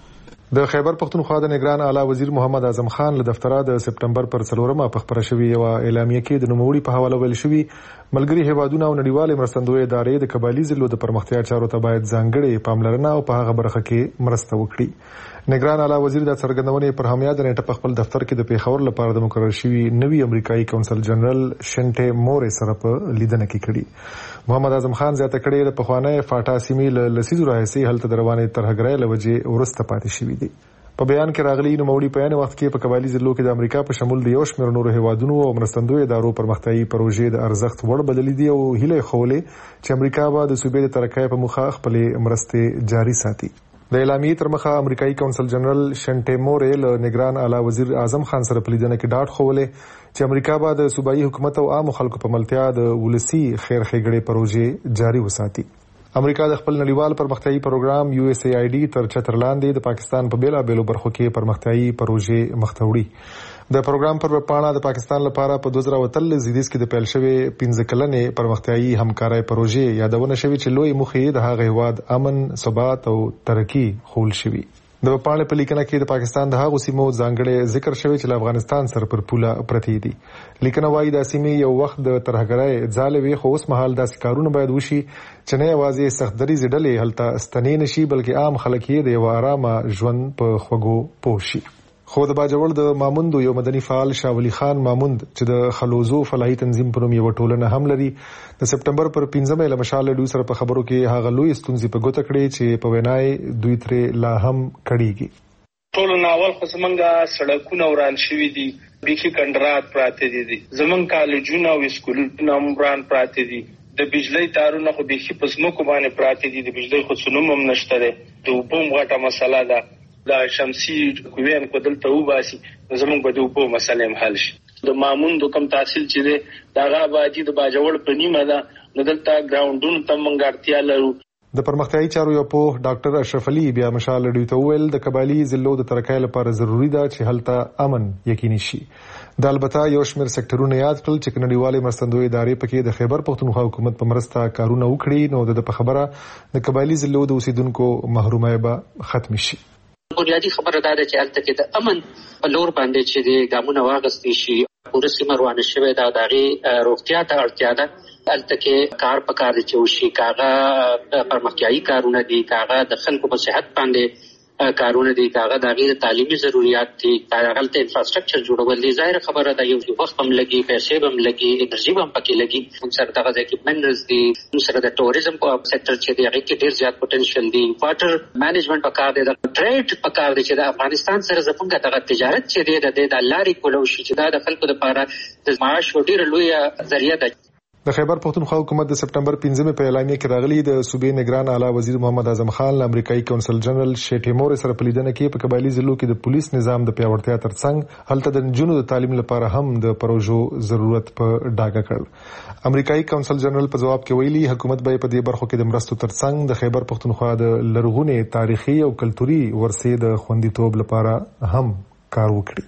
د خیبر پښتونخوا د نگران اعلی وزیر محمد اعظم خان له دفتره د سپټمبر پر څلورمه په خبره شوې یو اعلامیه کې د نوموړي په حواله ویل شوی ملګری هیوادونه او نړیوالې مرستندوی ادارې د قبایلي ضلعو د پرمختیا چارو ته باید ځانګړې پاملرنه او په هغه برخه کې مرسته وکړي. نگران اعلی وزیر د څرګندونې پر همیه د نیټه په خپل دفتر کې د پیښور لپاره د مقرر شوی نوی امریکایي کونسل جنرال شانټي مورې سره په لیدنه کې کړي. محمد اعظم خان زیاته کړې د پخوانی فاټا سیمې له لسیزو راهیسې هلته د روانې ترهګرۍ له وجې وروسته پاتې شوي دي. په بیان کې راغلي نوموړي په عین وخت کې په قبایلي ضلعو کې د امریکا په شمول د یو شمېر نورو هیوادونو او مرستندوی ادارو پرمختیایي پروژې د ارزښت وړ بللي دي او هیله یې ښولې چې امریکا به د صوبې د ترقۍ په موخه خپلې مرستې جاري ساتي. د اعلامیې تر مخه امریکایي کونسل جنرال شانټي مورې له نگران اعلی وزیر اعظم خان سره په لیدنه کې ډاډ ښولې چې امریکا به د صوبایي حکومت او عامو خلکو په ملتیا د ولسي خیر ښېګړې پروژې جاري وساتي. امریکا د خپل نړیوال پرمختیایي پروګرام یو اس ای آی ډي تر چتر لاندې د پاکستان په بیلابېلو برخو کې پرمختیایي پروژې مخته وړي. د پروګرام پر پاڼه د پاکستان لپاره په دوه زره اتلس زیږدیز کې د پیل شوې پنځه کلنې پرمختیایي همکارۍ پروژې یادونه شوې چې لوی موخې د هغه هیواد امن، ثبات او ترقی خول شوي. د پاڼې په لیکنه کې د پاکستان د هغو سیمو ځانګړی ذکر شوی چې له افغانستان سره پر پوله پرتې دي. لیکنه وايي د سیمې یو وخت د ترهګرۍ ځاله وي، خو اوس مهال داسې کارونه باید وشي چې نه یوازې سخت دریځې ډلې هلته ستنې نشي بلکې عام خلک یې د یو آرامه ژوند په خوږو پوه شي. خو د باجوړ د ماموندو یو مدني فعال شاولی خان ماموند چې د خلوزو فلاحي تنظیم په نوم یو ټولنه هم لري، د سپټمبر پر پنځمه له مشال ډیو سره په خبرو کې هغه لوی ستونزې په ګوته کړې چې په وینای دوی ترې لا هم کړيږي. ټول ناول خو زمونږه سړکونه وران شوي دي، بیخي کندرات پراته دي، زمونږ کالجونه او سکولونه هم وران پراته دي، د بجلی تارونه خو بیخي په ځمکو باندې پراته دي، د بجلی خو څنوم هم نشته دی، د اوبو هم غټه مسله ده، دا شمسي کوین کو دلته وباسي زمونږ به د اوبو مسله هم حل شي. د ماموندو کم تحصیل چې دی د هغه آبادي د باجوړ په نیمه ده، نو دلته ګراونډونو ته موږ اړتیا لرو. د پرمختیایي چارو یو پوه ډاکټر اشرف علي بیا مشال ډیو ته وویل د قبایلي ضلعو د ترقۍ لپاره ضروری ده چې هلته امن یقیني شي. د البته یو شمېر سکتورونه یاد کړل چې نړیوالې مرستندوی ادارې پکې د خیبر پښتونخوا حکومت په مرسته کارونه وکړي، نو د په خبره د قبایلي ضلعو د اوسیدونکو محرومۍ به ختم شي. بنیادی خبره دا ده چې هلته کې د امن په لور باندې چې د ګامونه واخیستل شي، پوره سیمه روانه شوې ده او د هغې روغتیا ته اړتیا ده. هلته کې کار په کار دی چې وشي، که هغه پرمختیایي کارونه دي، که هغه د خلکو په صحت باندې کارونه دي، که هغه د هغې د تعلیمي ضروریات دي، که هلته انفراسټرکچر جوړول دي. ظاهره خبره ده یو وخت هم لګي، پیسې به هم لګي، انرژي به هم پکې لګي. موږ سره دغه ځای کې منرلز دي، موږ سره د ټوریزم په سیکټر چې دی هغې کې ډېر زیات پوټنشل دی، واټر مینجمنټ پکار دی، د ټریډ پکار دی چې د افغانستان سره زموږ دغه تجارت چې دی د دې د لارې کولو شي چې دا د خلکو لپاره د معاش ډېره لویه ذریعه ده. د خیبر پښتونخوا حکومت د سپټمبر پنځمه په اعلامیه کې راغلي د صوبې نگران اعلی وزیر محمد اعظم خان له امریکایي کونسل جنرال شانټي مورې سره په لیدنه کې په قبایلي ضلعو کې د پولیس نظام د پیاوړتیا ترڅنګ هلته د نجونو د تعلیم لپاره هم د پروژو ضرورت په ډاګه کړ. امریکایي کونسل جنرال په جواب کې ویلي حکومت به په دې برخو کې د مرستو ترڅنګ د خیبر پښتونخوا د لرغونې تاریخي او کلتوري ورثې د خوندیتوب لپاره هم کار وکړي.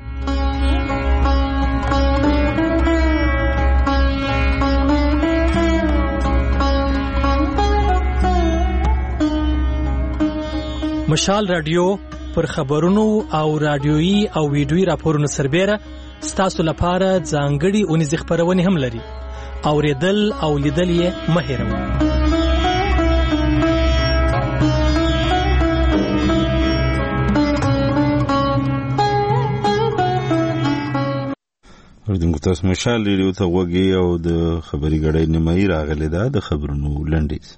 مشال رادیو پر خبرونو او رادیويي او ویډیويي راپورونو سربېره ستاسو لپاره ځانګړي اونیزې خبرونه هم لري. اوریدل او لیدل یې مه هېروئ. اوریدونکو تاسو مشال ریډیو ته وګورئ او د خبري غړې نیمایي راغلي ده د خبرونو لنډیز.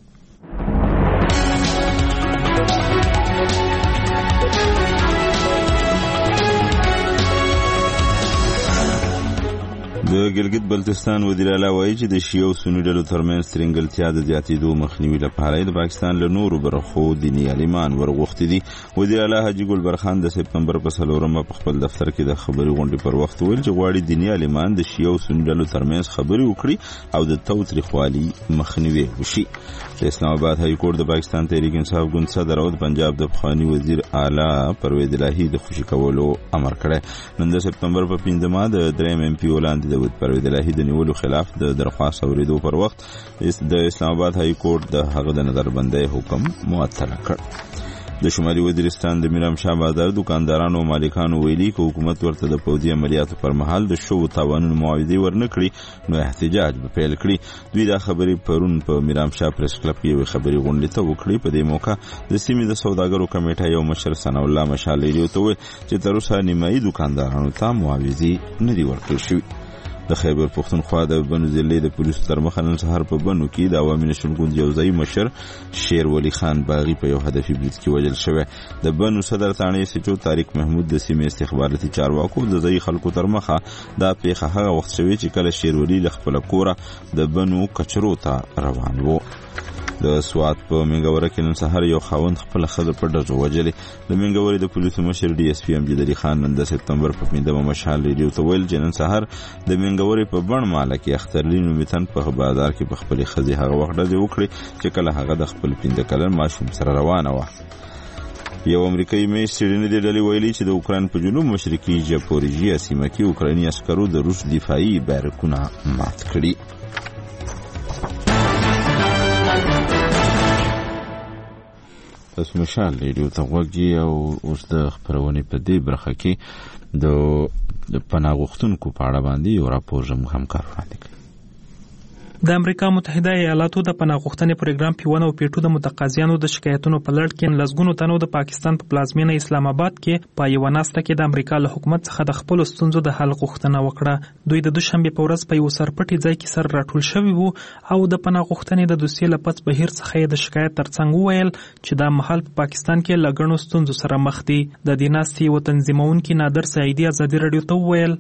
د ګلګت بلتستان وزیر اعلی وایي چې د شیعو سني ډلو ترمنځ ترنګلتیا د زیاتېدو مخنیوي لپاره د پاکستان له نورو برخو دیني عالمان ورغوښتي دي. وزیر اعلی حاجي ګلبرخان د سپتمبر په څلورمه په خپل دفتر کې د خبري غونډې پر وخت ویل چې غواړي دیني عالمان د شیعو سني ډلو ترمنځ خبري وکړي او د تاوتریخوالي مخنیوي وشي. د اسلام آباد های کورټ د پاکستان تحریک انصاف ګوند صدر او د پنجاب د افغاني وزیر اعلی پرویز الهی د خوشي کولو امر کړی. نن د سپتمبر په پنځمه د دریم ایم پی ولاندې د پرویز الهی د نیولو خلاف د درخواست اوریدو پر وخت د اسلام آباد های کورټ د هغه د نظربندۍ حکم معطل کړ. د شمالي وزیرستان د میرام شاه بازار دکاندارانو او مالکانو ویلي چې حکومت ورته د پوځي عملیاتو پر مهال د شو تاوانونو معاوضه ورنکړي نو احتجاج به پیل کړي. دوی دا خبرې پرون په میرام شاه پریس کلب کې یو خبري غونډه ته وکړي. په دې موقع د سیمې د سوداګرو کمیټه یو مشر ثنا الله مشال ریډیو ته ویل چې تر اوسه نیمایي دکاندارانو ته معاوضه نه دی ورکړل شوی. د خیبر پختونخوا د بنو ضلع د پولیسو تر مخه نن سهار په بنو کې د عوامي نشون ګوند یوځای مشر شیر ولی خان باغی په یو هدفي برید کې وژل شوی. د بنو صدر ثانیه سچو طارق محمود د سیمې استخباراتي چارواکو د ځای خلکو تر مخه دا پیښه هغه وخت شوی چې کله شیر ولی له خپل کوره د بنو کچرو ته روان وو. د سوات په منګوره کې نن سهار یو خاوند خپل خزه په ډزو وجلې. د منګورې د پولیسو مشر ډي اس پی امجد علي خان نن د سپتمبر په پنځمه مشال ریډیو ته ویل چې نن سهار د منګورې په بڼ ماله کې اخترلین میتن په بازار کې په خپل خزه هغه وخت ډزې وکړي چې کله هغه د خپل پنځه کلن ماشوم سره روانه و. یو امریکایي میش سیډنی د ډلې ویلي چې د اوکران په جنوب مشرقي جاپوريژیا سیمه کې اوکراني عسکرو د روس دفاعي بیرکونه مات کړي. تاسو مشال ریډیو ته وګورئ او اوس د خبرونې په دې برخه کې د پناه غوښتونکو په اړه باندې یو راپور زموږ همکار وړاندې کوي. د امریکا متحده ایالاتو د پناه غوښتنې پروګرام پیونه او پیټو د متقاضیانو د شکایتونو په لړ کې لسګونو تنو د پاکستان په پلازمینه اسلام آباد کې په یو ناسته کې د امریکا له حکومت څخه د خپل ستونزو د حل غوښتنه وکړه. دوی د دوشنبه په ورځ په یو سرپټي ځای کې سر راټول شوي وو او د پناه غوښتنې د دوسیې لپس بهیر څخه د شکایت ترڅنګ وویل چې دا مهال په پاکستان کې لګڼو ستونزو سره مخ دي. د دې ناستې و تنظیمونکي نادر سعیدی ازادي رادیو ته وویل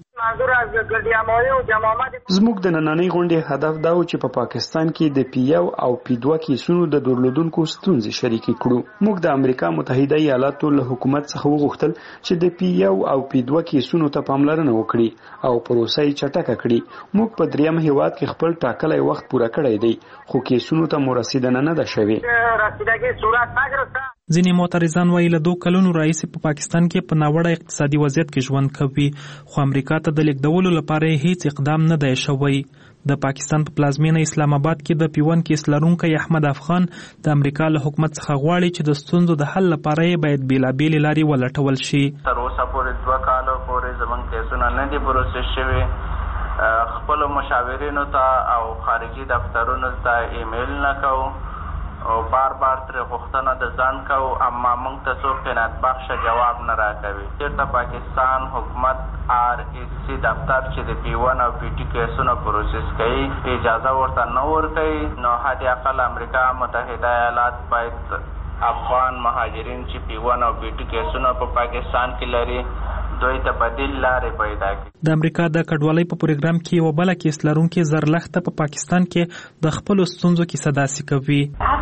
زموږ د نننۍ غونډې هدف دا و چې په پاکستان کې د پی یو او پی دوه کیسونو د درلودونکو ستونزې شریکې کړو. موږ د امریکا متحده ایالاتو له حکومت څخه وغوښتل چې د پی یو او پی دوه کیسونو ته پاملرنه وکړي او پروسه یې چټکه کړي. موږ په دریم هیواد کې خپل ټاکلی وخت پوره کړی دی خو کیسونو ته مو رسیدنه نه ده شوې. ځینې معترضان وایي له دوه کلونو راهیسې په پاکستان کې په ناوړه اقتصادي وضعیت کې ژوند کوي خو امریکا ته د لیږدولو لپاره هیڅ اقدام نه دی شوی. د پاکستان په پلازمینه اسلام آباد کې د پیون کیس لرونکی احمد افغان د امریکا له حکومت څخه غواړي چې د ستونزو د حل لپاره یې باید بیلابیلې لارې ولټول شي. تر اوسه پورې دوه کاله پورې زموږ کیسونه نه دي پروسس شوي. خپلو مشاورینو ته او خارجي دفترونو ته ایمیل نه کوو او بار بار تر غوښتنه د ځان کوو اما موږ ته څوک قناعت بخشه جواب نه راکوي. چېرته پاکستان حکومت آر ایس سی دفتر چې د پی ون او پی ټي کیسونه پروسس کوي اجازه ورته نه ورکوي نو حد اقل امریکا متحده ایالات باید افغان مهاجرین چې پی ون او پی ټي کیسونه په پاکستان کې لري دوی ته بدیل لارې پیدا کړي. د امریکا د کډوالۍ په پروګرام کې یو بل کیس لرونکي زرلخته په پاکستان کې د خپل ستونزو کې صداسي کوي.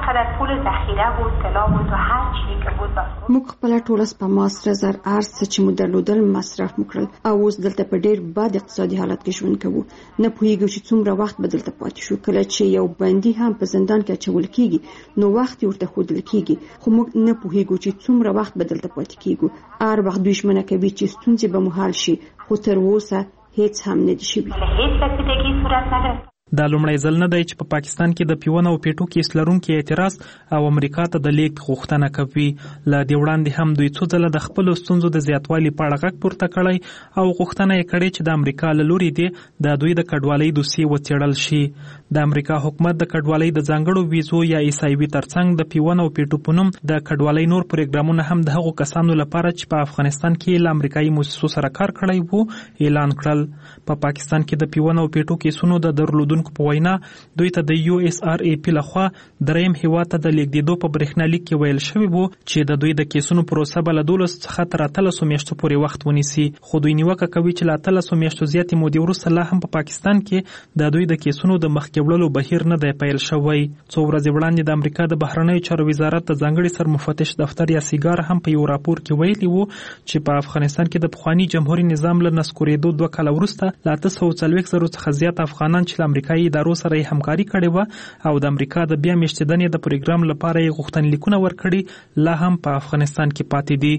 موږ خپل ټول سپما سره زر ارز چې مو درلودل مصرف وکړل او اوس دلته په ډیر بد اقتصادي حالت کې ژوند کوو. نه پوهیږو چې څومره وخت به دلته پاتې شو. کله چې یو بندي هم په زندان کې اچول کیږي نو وخت ورته ښودل کیږي خو موږ نه پوهیږو چې څومره وخت به دلته پاتې کیږو. هر وخت دوی ژمنه کوي چې ستونزې به مو حل شي خو تر اوسه هیڅ هم نه دي شوي. دا لومړی ځل نه دی چې په پاکستان کې د پیون او پیټو کیس لرونکي اعتراض او امریکا ته د لیک غوښتنه کوي. له دې وړاندې هم دوی څو ځله د خپل ستونزو د زیاتوالي په اړه غږ پورته کړی او غوښتنه یې کړې چې د امریکا له لوري دې د دوی د کډوالۍ دوسیې وڅېړل شي. د امریکا حکومت د کډوالۍ د ځانګړو ویزو یا ایس ای وي ترڅنګ د پیون او پیټو په نوم د کډوالۍ نور پروګرامونه هم د هغو کسانو لپاره چې په افغانستان کې له امریکایي مؤسسو سره کار کړی وو اعلان کړل. په پاکستان کې د پیون او پیټو کیسونو د درلودونکو په وینا دوی ته د یو اس ار ای پی لخوا دریم هیواد ته د لیږدېدو په برېښنالیک کې ویل شوی وو چې د دوی د کیسونو پروسه به له دولس څخه تر اتلسو میاشتو پورې وخت ونیسي، خو دوی نیوکه کوي چې له اتلسو میاشتو زیاتې مودې وروسته لا هم په پاکستان کې د دوی د کیسونو د مخکې وړلو بهیر نه دی پیل شوی. څو ورځې وړاندې د امریکا د بهرنیو چارو وزارت د ځانګړي سرمفتش دفتر یا سیګار هم په یو راپور کې ویلي وو چې په افغانستان کې د پخواني جمهوریت نظام له نسکورېدو دوه کاله وروسته له اته سوه څلوېښت زرو څخه زیات افغانان چې له امریکایي ادارو سره یې همکاري کړې وه او د امریکا د بیا میشتېدنې د پروګرام لپاره یې غوښتنلیکونه ورکړي لا هم په افغانستان کې پاتې دي.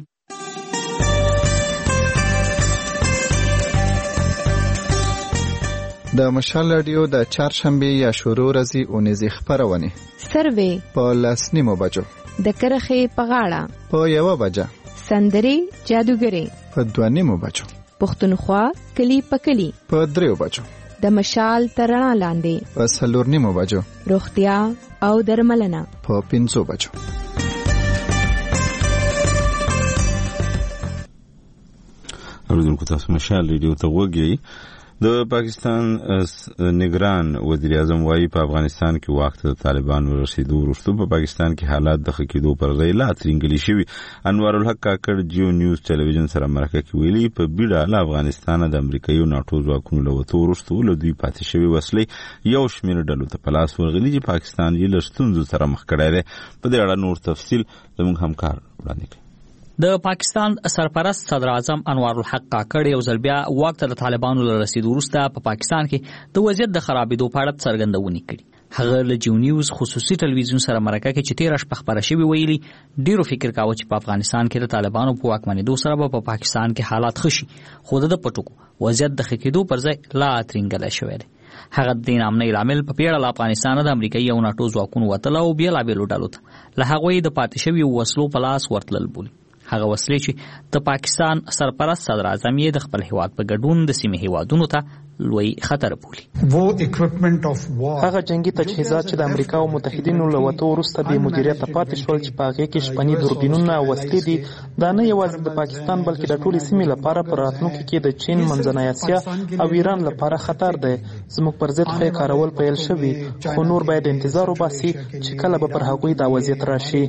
د مشال رادیو د چهارشنبې یا شروع ورځې اونیزې خپرونې سروې په لس نیمو بجو، د کرخې په غاړه په یوه بجه، سندرې جادوګرې په دوه نیمو بجو، پښتونخوا کلی په کلی په دریو بجو، د مشال تر رڼا لاندې په څلور نیمو بجو، روغتیا او درملنه په پنځو بجو. اوریدونکو تاسو مشال ریډیو ته وګورئ. د پاکستان نگران وزیر اعظم وایي په افغانستان کې واک ته د طالبانو رسیدو وروسته په پاکستان کې حالات د ښه کېدو پر ځای لا ترینګلي شوي. انوار الحق کاکړ جیو نیوز ټلویزیون سره مرکه کې ویلي په بیړه له افغانستانه د امریکایي او ناټو ځواکونو له وتو وروسته له دوی پاتې شوي وسلې یو شمېر ډلو ته په لاس ورغلي چې پاکستان یې له ستونزو سره مخ کړی دی. په دې اړه نور تفصیل زموږ همکار وړاندې کوي. د پاکستان سرپرست صدر اعظم انوار الحق کاکړ یو ځل بیا واک ته د طالبانو له رسیدو وروسته په پاکستان کې د وضعیت د خرابېدو په اړه څرګندونې کړي. هغه له جیو نیوز خصوصي ټلویزیون سره مرکه کې چې تېره شپه خپره شوې ویلي ډېرو فکر کاوه چې په افغانستان کې د طالبانو په واکمنېدو سره به په پاکستان کې حالات ښه شي، خو د په ټکو وضعیت د ښه کېدو پر ځای لا ترینګلی شوی دی. هغه د دې نامنۍ لامل په پیړه له افغانستانه د امریکایي او ناټو ځواکونو وتل او بېلابېلو ډلو ته له هغوی د پاتې شویو وسلو په لاس ورتلل بولي. هغه وسلې چې د پاکستان سرپرست صدر اعظم یې د خپل هیواد په ګډون د سیمې هیوادونو ته لوی خطر بولي. هغه جنگي تجهیزات چې د امریکا او متحدینو له وتو وروسته بې مدیریته پاتې شول چې په هغې کې شپني دوربینونه او وسلې دي، دا نه یوازې د پاکستان بلکې د ټولې سیمې لپاره په راتلونکي کې د چین، منځنۍ اسیا او ایران لپاره خطر دی. زموږ پر ضد ښه کارول پیل شوي، خو نور باید انتظار وباسي چې کله به پر هغوی دا وضعیت راشي.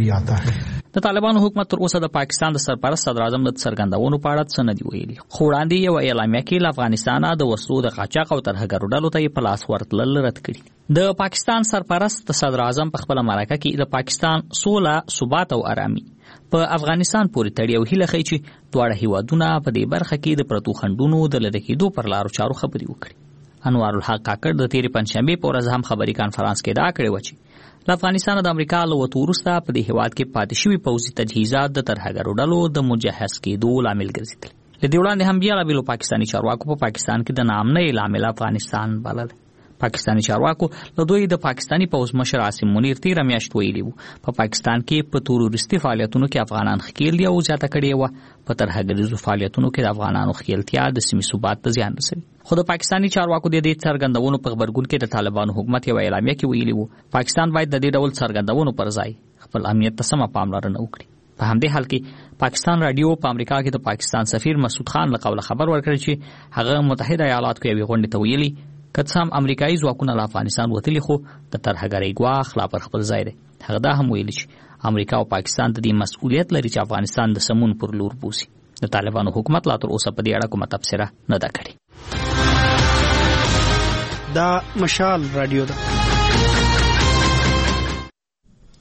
د طالبانو حکومت تر اوسه د پاکستان د سرپرست صدر اعظم د څرګندونو په اړه څه نه دي ویلي، خو وړاندې یو اعلامیه کې له افغانستانه د وسلو د قاچاق او ترهګرو ډلو ته یې په لاس ورتلل رد کړي. د پاکستان سرپرست صدر اعظم په خپله مرکه کې د پاکستان سوله، ثبات او آرامي په افغانستان پورې تړي او هیله ښیي چې دواړه هیوادونه په دې برخه کې د پرتو خنډونو د لرې کېدو پر لارو چارو خبرې وکړي. انوار الحق کاکړ د تېرې پنجشنبې په ورځ هم خبري کانفرانس کې ادعا کړې وه چې له افغانستانه د امریکا له وتو وروسته په دې هیواد کې پاتې شوي پوځي تجهیزات د ترهګرو ډلو د مجهز کېدو لامل ګرځېدل. له دې وړاندې هم بېلابېلو پاکستاني چارواکو په پاکستان کې د ناامنۍ لامل افغانستان بللی. پاکستاني چارواکو له دوی د پاکستاني پوځ مشر عاصم منیر تېره میاشت ویلي وو په پاکستان کې په تروریستي فعالیتونو کې افغانان ښکېل دي او زیاته کړې وه په ترهګریزو فعالیتونو کې د افغانانو ښکېلتیا د سیمې ثبات ته زیان رسوي. خو د پاکستاني چارواکو د دې څرګندونو په غبرګون کې د طالبانو حکومت یوه اعلامیه کې ویلي وو پاکستان باید د دې ډول څرګندونو پر ځای خپل امنیت ته سمه پاملرنه وکړي. په همدې حال کې پاکستان رادیو په امریکا کې د پاکستان سفیر مسعود خان له قوله خبر ورکړی چې هغه متحده ایالاتو یوې غونډې ته ویلي که څه هم امریکایي ځواکونه له افغانستان وتلي خو د ترهګرۍ ګواښ لا پر خپل ځای دی. هغه دا هم ویلي چې امریکا او پاکستان د دې مسؤلیت لري چې افغانستان د سمون پر لور بوسي. د طالبانو حکومت لا تر اوسه په دې اړه کومه تبصره نه ده کړې. دا مشال رادیو ده.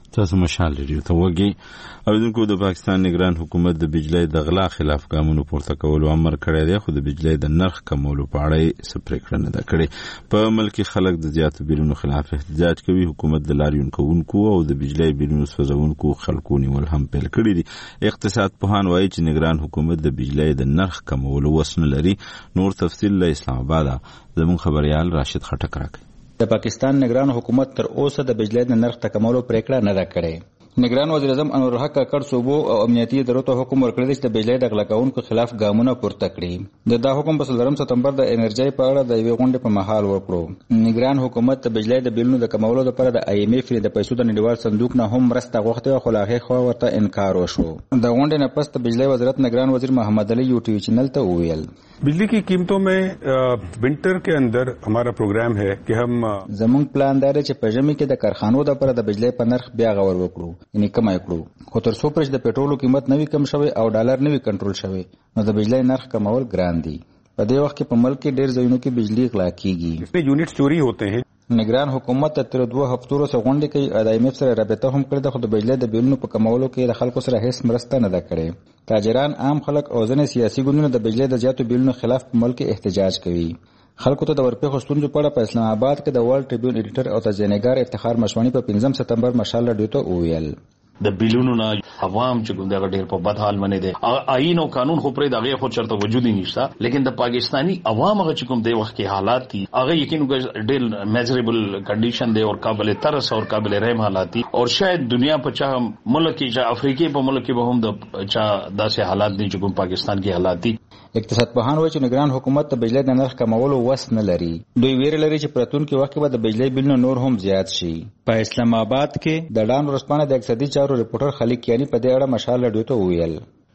تاسو مشال ریډیو ته وګورئ. اوریدونکو د پاکستان نگران حکومت د بجلی د غلا خلاف ګامونو پورته کولو امر کړی دی، خو د بجلی د نرخ کمولو په اړه یې څه پرېکړه نه ده کړې. په ملک کې خلک د زیاتو بیلونو خلاف احتجاج کوي. حکومت د لاریون کوونکو او د بجلی بیلونو سوځونکو خلکو نیول هم پیل کړي دي. اقتصاد پوهان وایي چې نگران حکومت د بجلی د نرخ کمولو وس نه لري. نور تفصیل له اسلام آباد زموږ خبريال راشد خټک راکړي. د پاکستان نگران حکومت تر اوسه د بجلی د نرخ ټاکلو پریکړه نه ده کړې. نگران وزیر اعظم انور الحق کاکړ صوبو او امنیتي ادارو ته حکم ورکړی چې د بجلی د غلا کوونکو خلاف ګامونه پورته کړي. د دا حکم په څلورم سپتمبر د انرژي په اړه د یوې غونډې په مهال ورکړو. نگران حکومت د بجلی د بیلونو د کمولو لپاره د آی ایم ایف د پیسو د نړیوال صندوق نه هم مرسته غوښته، خو لا هغه خو ورته انکار وشو. د غونډې نه پس د بجلی وزارت نگران وزیر محمد علي یو ټي وی چینل ته وویل बिजली की कीमतों में विंटर के अंदर हमारा प्रोग्राम है कि हम زمونږ پلان دی چې په ژمي کې د کارخانو لپاره د بجلی په نرخ بیا غور وکړو، یعنی کم یې کړو. خو تر څو پرې د پټرولو قیمت نوي کم شوی او ډالر نوي کنټرول شوی، نو د بجلی نرخ کمول ګران دي. په دې وخت کې په ملک کې ډېر ځایونو کې بجلی غلا کیږي. یونټ چوری ہوتے ہیں. نگران حکومت تر دوه هفتو سره غونډې کوي. د آی ایم ایف سره رابطه هم کړې ده، خو د بجلی د بیلونو په کمولو کې د خلکو سره هیڅ مرسته نه ده کړې. تاجران، عام خلک او ځینې سیاسي ګوندونه د بجلی د زیاتو بیلونو خلاف په ملک کې احتجاج کوي. خلکو ته د ورپېښو ستونزو په اړه په اسلام آباد کې د ورلد ټریبیون ایډیټر او تجزیه‌نګار افتخار مشوانی په پنځم سپتمبر مشال راډیو ته وویل د بیلونو نه عوام چې ګوندغه ډېر په بد حال باندې دي. آئین او قانون خو پرې دغه خو چرته وجود نشته، لیکن د پاکستانی عوام هغه چې کوم دی وخت کې حالات دي هغه یقینا ډېر میزریبل کنډیشن دی او قابل ترس او قابل رحم حالات دي. او شاید دنیا په چا ملک کې چې افریقې په ملک کې به هم د چا داسې حالات دي چې کوم پاکستان کې حالات دي. اقتصاد پوهان وایي چې نگران حکومت د بجلی د نرخ کمولو وس نه لري. دوی ویره لري چې په راتلونکي وخت کې به د بجلی بیلونه نور هم زیات شي. په اسلام آباد کې د ډان ورسپانه د اقتصادي چارو رپورټر خلیق کیانی په دې اړه مشال راډیو ته وویل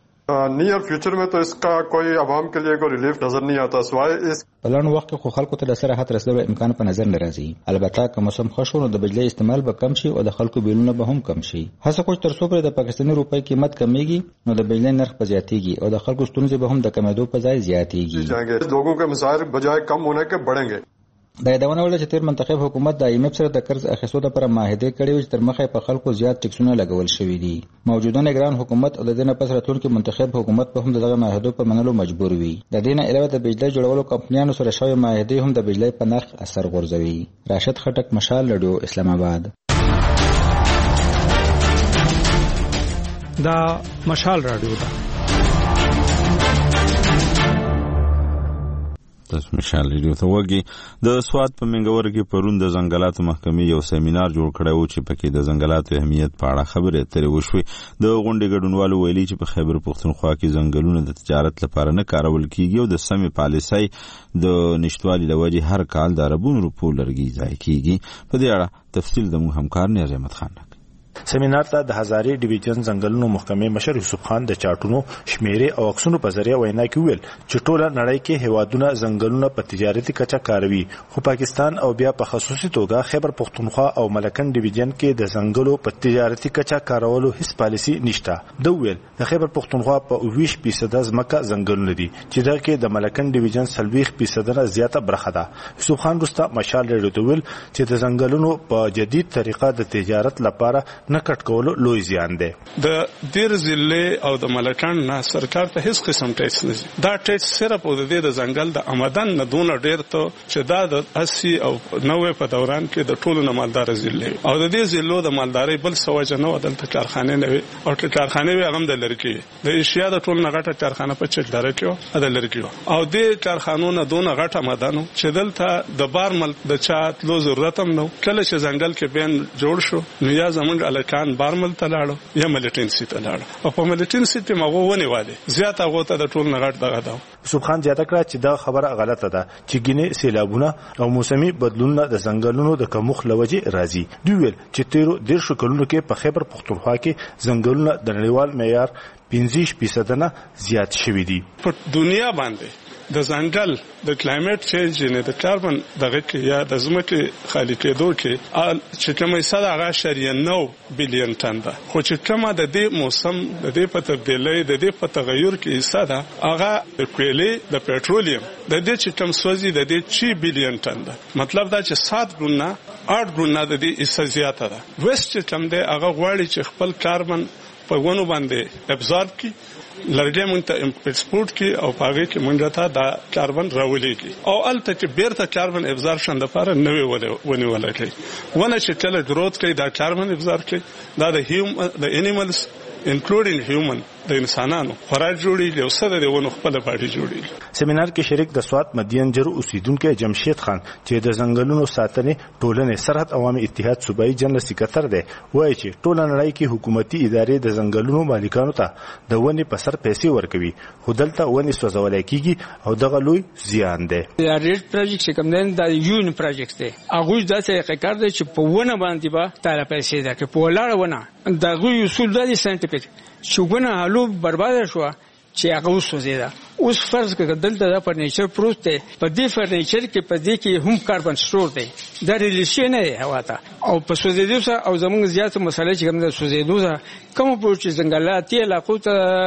نیئر فیوچر میں تو اس کا کوئی عوام کے لیے کوئی ریلیف نظر نہیں آتا سوائے اس په لنډ وخت کې خو خلکو ته د سره حت رسیدلو امکان په نظر نه راځي. البته که موسم ښه شو نو د بجلی استعمال به کم شي او د خلکو بیلونه به هم کم شي. هڅه کوي تر څو پورې د پاکستاني روپۍ قیمت کمیږي نو د بجلی نرخ په زیاتیږي او د خلکو ستونزې به هم د کمیدو په ځای زیاتیږي. لوگوں کے مسائل بجائے کم ہونے کے بڑھیں گے. د یادونه وړ چې تیر منتخب حکومت د آی ایم ایف سره د قرض اخیستو لپاره معاهده کړې و چې تر مخه په خلکو زیات ټیکسونه لګول شوي دي. موجوده نگران حکومت او د دې نه پس راتلونکي منتخب حکومت په هم دغه معاهدو په منلو مجبور وي. د دې نه علاوه د بجلی جوړولو کمپنیانو سره شوی معاهده هم د بجلی په نرخ اثر غورځوي. راشد خټک، مشال راډیو، اسلام آباد. دا مشال راډیو ده. تاسو مشال ریډیو ته وګورئ. د سواد په منګور کې پرون د ځنګلاتو محکمې یو سیمینار جوړ کړی و چې پکې د ځنګلاتو اهمیت په اړه خبرې اترې وشوې. د غونډې ګډونوالو ویلي چې په خیبر پښتونخوا کې ځنګلونه د تجارت لپاره نه کارول کیږي او د سمې پالیسۍ د نشټوالي له وجې هر کال د اربونو روپو لرګي ضایع کیږي. په دې اړه تفصیل زموږ همکار نیاز احمد خان راکړي. سیمینار ته د هزارې ډیویژن ځنګلونو محکمې مشر یوسف خان د چارټونو شمیرې او عکسونو په ذریعہ وینا کې ویل چې ټوله نړۍ کې هیوادونه ځنګلونه په تجارتي کچه کاروي، خو پاکستان او بیا په خصوصي توګه خیبر پښتونخوا او ملکن ډیویژن کې د ځنګلو په تجارتي کچه کارولو هیڅ پالیسي نشته. د ویل د خیبر پښتونخوا په اوویش فیصد ځمکه ځنګلونه دي چې دا کې د ملکن ډیویژن سلويخ فیصد نه زیاته برخه ده. یوسف خان رستا مشال راډیو ته ویل چې د ځنګلونو په جدید طریقه د تجارت لپاره نه کټ کولو لوی زیان دی. د دیر ضلع او د ملکان نه سرکار ته هیڅ قسم ټیکس نه دي. دا ټیکس صرف د دې د ځنګل د آمدن نه دونه ډیر ته چې دا د اسی او نوې په دوران کې د ټولو نه مالدار ضلع او د دې ضلعو د مالداري بل سوجه نه ودلته کارخانه نه وي او کارخانه وي هغه د لرګي د ایشیا د ټولو نه غټه کارخانه په چک دره کې د لرګي او د کارخانونو دونه غټه آمدنو چې دلته د بار مل د چات لو ضرورت هم نو. کله چې ځنګل کې بین جوړ شو نو یا زمونږ الکان بارمل ته لاړو یا ملټین سي ته لاړو او په ملټین سي ته مغو ونی واده زیات هغه ته د ټول نغټ دغه دا. یوسف خان زیاته کړه چې دا خبره غلطه ده چې ګینه سیلابونه او موسمي بدلونونه د ځنګلونو د کمښت لوجې راځي. دوی ویل چې تیرو ډیر شو کلونو کې په خیبر پښتونخوا کې ځنګلونه د نړیوال معیار پنځه فیصد نه زیات شوي دي. په دنیا باندې د ځنګل د کلایمټ چینج نه د کاربن دغه کې یا د ځمکې خالي کېدو کې چې کومه حصہ هغه شریه نو بلین ټن ده خو چې کومه د دې موسم د دې په تبدیلۍ د دې په تغیر کې حصہ ده هغه د کویلې د پېټرولیم د دې چې کوم سوځي د دې چی بلین ټن ده مطلب دا چې سات ګونه آठ ګونه د دې حصہ زیاته ده ویسټ چې کوم ده هغه غواړي چې خپل کاربن په ونو باندې ابزورب کی لرګي مونږ ته ایکسپورټ کی او پاګه کې مونږ ته دا کاربن راولېږي او الته چې بیرته کاربن ابزورپشن لپاره نوې ونې ولګي ونه چې کله گروث کوي دا کاربن ابزورب کوي دا د هیوم د انیملز انکلودینګ هیومن د انسانانو خوراک جوړي او سره د ونو خپل باډي جوړي. سیمینار کې شریک د سوات مدینجر اوسیدونکو جمشید خان چې د ځنګلونو ساتنې ټولنې سرحد عوامي اتحاد صوبایي جنرال سکرټر دی وایي چې ټول نړۍ کې حکومتي ادارې د ځنګلونو مالکانو ته د ونې په سر پیسې ورکوي خو دلته ونې سوځول کیږي او دغه لوی زیان دی. د ریډ پروژیکټ چې کوم دی دا یون پروژیکټ دی هغه د څه کار دی چې په ونه باندې به تعالی پیسې ده کې په ولاړ ونه دغه اصول د ساينټیفیک شګونه حلو برباد شو چې هغه وسوځیدا اوس فرض کړه دلته د فرنیچر پروت دی په دې فرنیچر کې په دې کې هم کاربن سٹور دی دا ریلیشن نه هوا ته او په سوځیدو سره او زموږ زیات مسله چې کوم د سوځیدو سره کوم پروت چې ځنګلات یې علاقو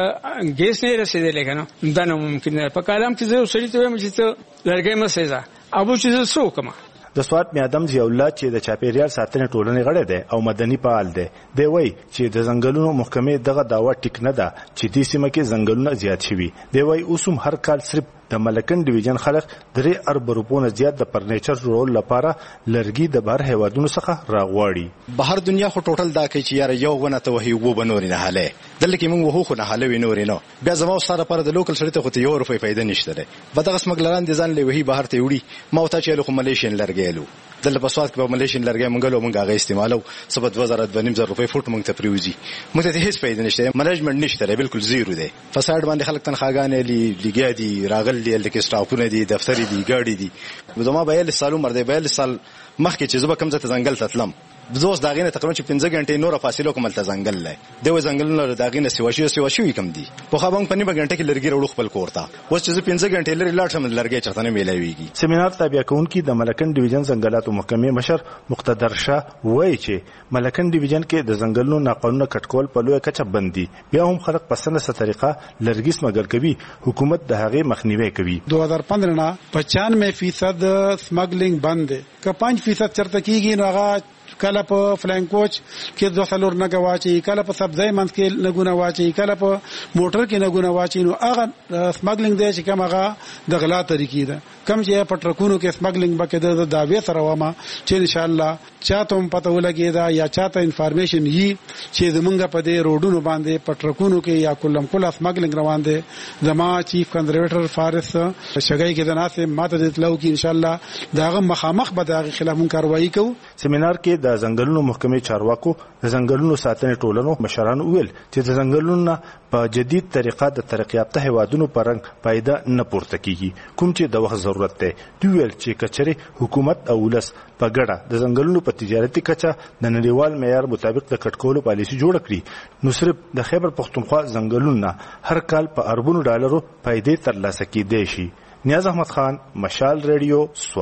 ته ګیس نه رسیدلی کنه دا نه ممکن نه په کلام کې زه سړی ته وایم چې لرګي مسیزه ابو چې څه وکم. د سوات میادم ضیاء الله چې د چاپیریال ساتنې ټولنې غړی دی او مدني فعال دی دی وایي چې د ځنګلونو محکمې دغه دعوه ټیک نه ده چې دې سیمه کې ځنګلونه زیات شوي دی وایي اوس هم هر کال صرف د ملکن ډیویژن خلک درې ارب روپونه زیات د فرنیچر جوړولو لپاره لرګي د بهر هیوادونو څخه راغواړي. بهر دنیا خو ټوټل دا کوي چې یار یو ونه ته وهي وو بنوري نه حاله دلته کې موږ وو خو نه حاله وینوري نه بیا زموږ سره پر د لوکل سړی ته خو ته یو روپۍ پیدا نشته ده بدغه سمګلران دي ځان له وهي بهر ته وړي ما ته چې له مالیشین لرګیلو دلته په سواد کې په مالیشین لرګي مونږ له مونږ هغه استعمالو سبد دوه زره دوه نیم زره روپۍ فوټ مونږ ته پریوزي مونږ ته هیڅ پیدا نشته منیجمنت نشته بالکل زیرو ده فساد باندې خلک تنخواګانې لې لګیا دي راغل دي لکه سټاپونه دي دفتری دي ګاډي دي زما به له سالو مرده به له سال مخکې چې زما کم ځته ځنګل تتلم دوست داغینه تقریبا چې پنځه غنټې نور فاصله کومل ته ځنګل لای دوی ځنګلونو داغینه سیواشي سیواشي کم دي په خابنګ پنی په غنټه کې لرګي وړو خپل کوړتا اوس چې پنځه غنټې لري لاټ هم لرګي چرته نه میلاويږي. سیمینار تابع کونکي د ملکن ډیویژن ځنګلاتو محکمې مشر مقتدر شاه وایي چې ملکن ډیویژن کې د ځنګلونو ناقانونه کټکول په لوی کچه بندي بیا هم خلک په سنسه طریقه لرګي سمګل کوي حکومت د هغې مخنیوي کوي. دو هزار پندرہ نه پچانوے فیصد سمګلینګ بند دی که پنځه فیصد چرته کیږي نو هغه کله په فلاین کوچ کې دوه څلور نه غواچي کله په سبزی منځ کې نه ګونه واچي کله په موټر کې نه ګونه واچي نو هغه سمګلینګ دی چې کوم هغه د غلا طریقې ده کم چې په ټرکونو کې سمګلینګ بکې د داوی سره ومه چې ان شاء الله چاته هم پته ولګي دا یا چاته انفارمیشن یي چې زمونږ په دې روډونو باندې په ټرکونو کې یا کلم کله سمګلینګ روان دي زما چیف کنزرویټر فارس شګای کې د ناسه ماته د تلو کې ان شاء الله داغه مخامخ به دغه خلاف کاروایی کوو. سیمینار کې د ځنګلونو محکمې چارواکو د ځنګلونو ساتنې ټولنو مشران ویل چې د ځنګلونو په جدید طریقه د ترقیاته هیوادونو پرنګ پایده نه پورته کیږي کوم چې د وخت ضرورت دی. دوی ویل چې کچري حکومت او ولس په ګډه د ځنګلونو په تجارتي کچه د نړیوال معیار مطابق د کټکولو پالیسي جوړ کړي نو صرف د خیبر پختونخوا ځنګلونو هر کال په اربونو ډالرو پیدې ترلاسه کیدای شي. نیاز احمد خان مشال ریډیو سوات.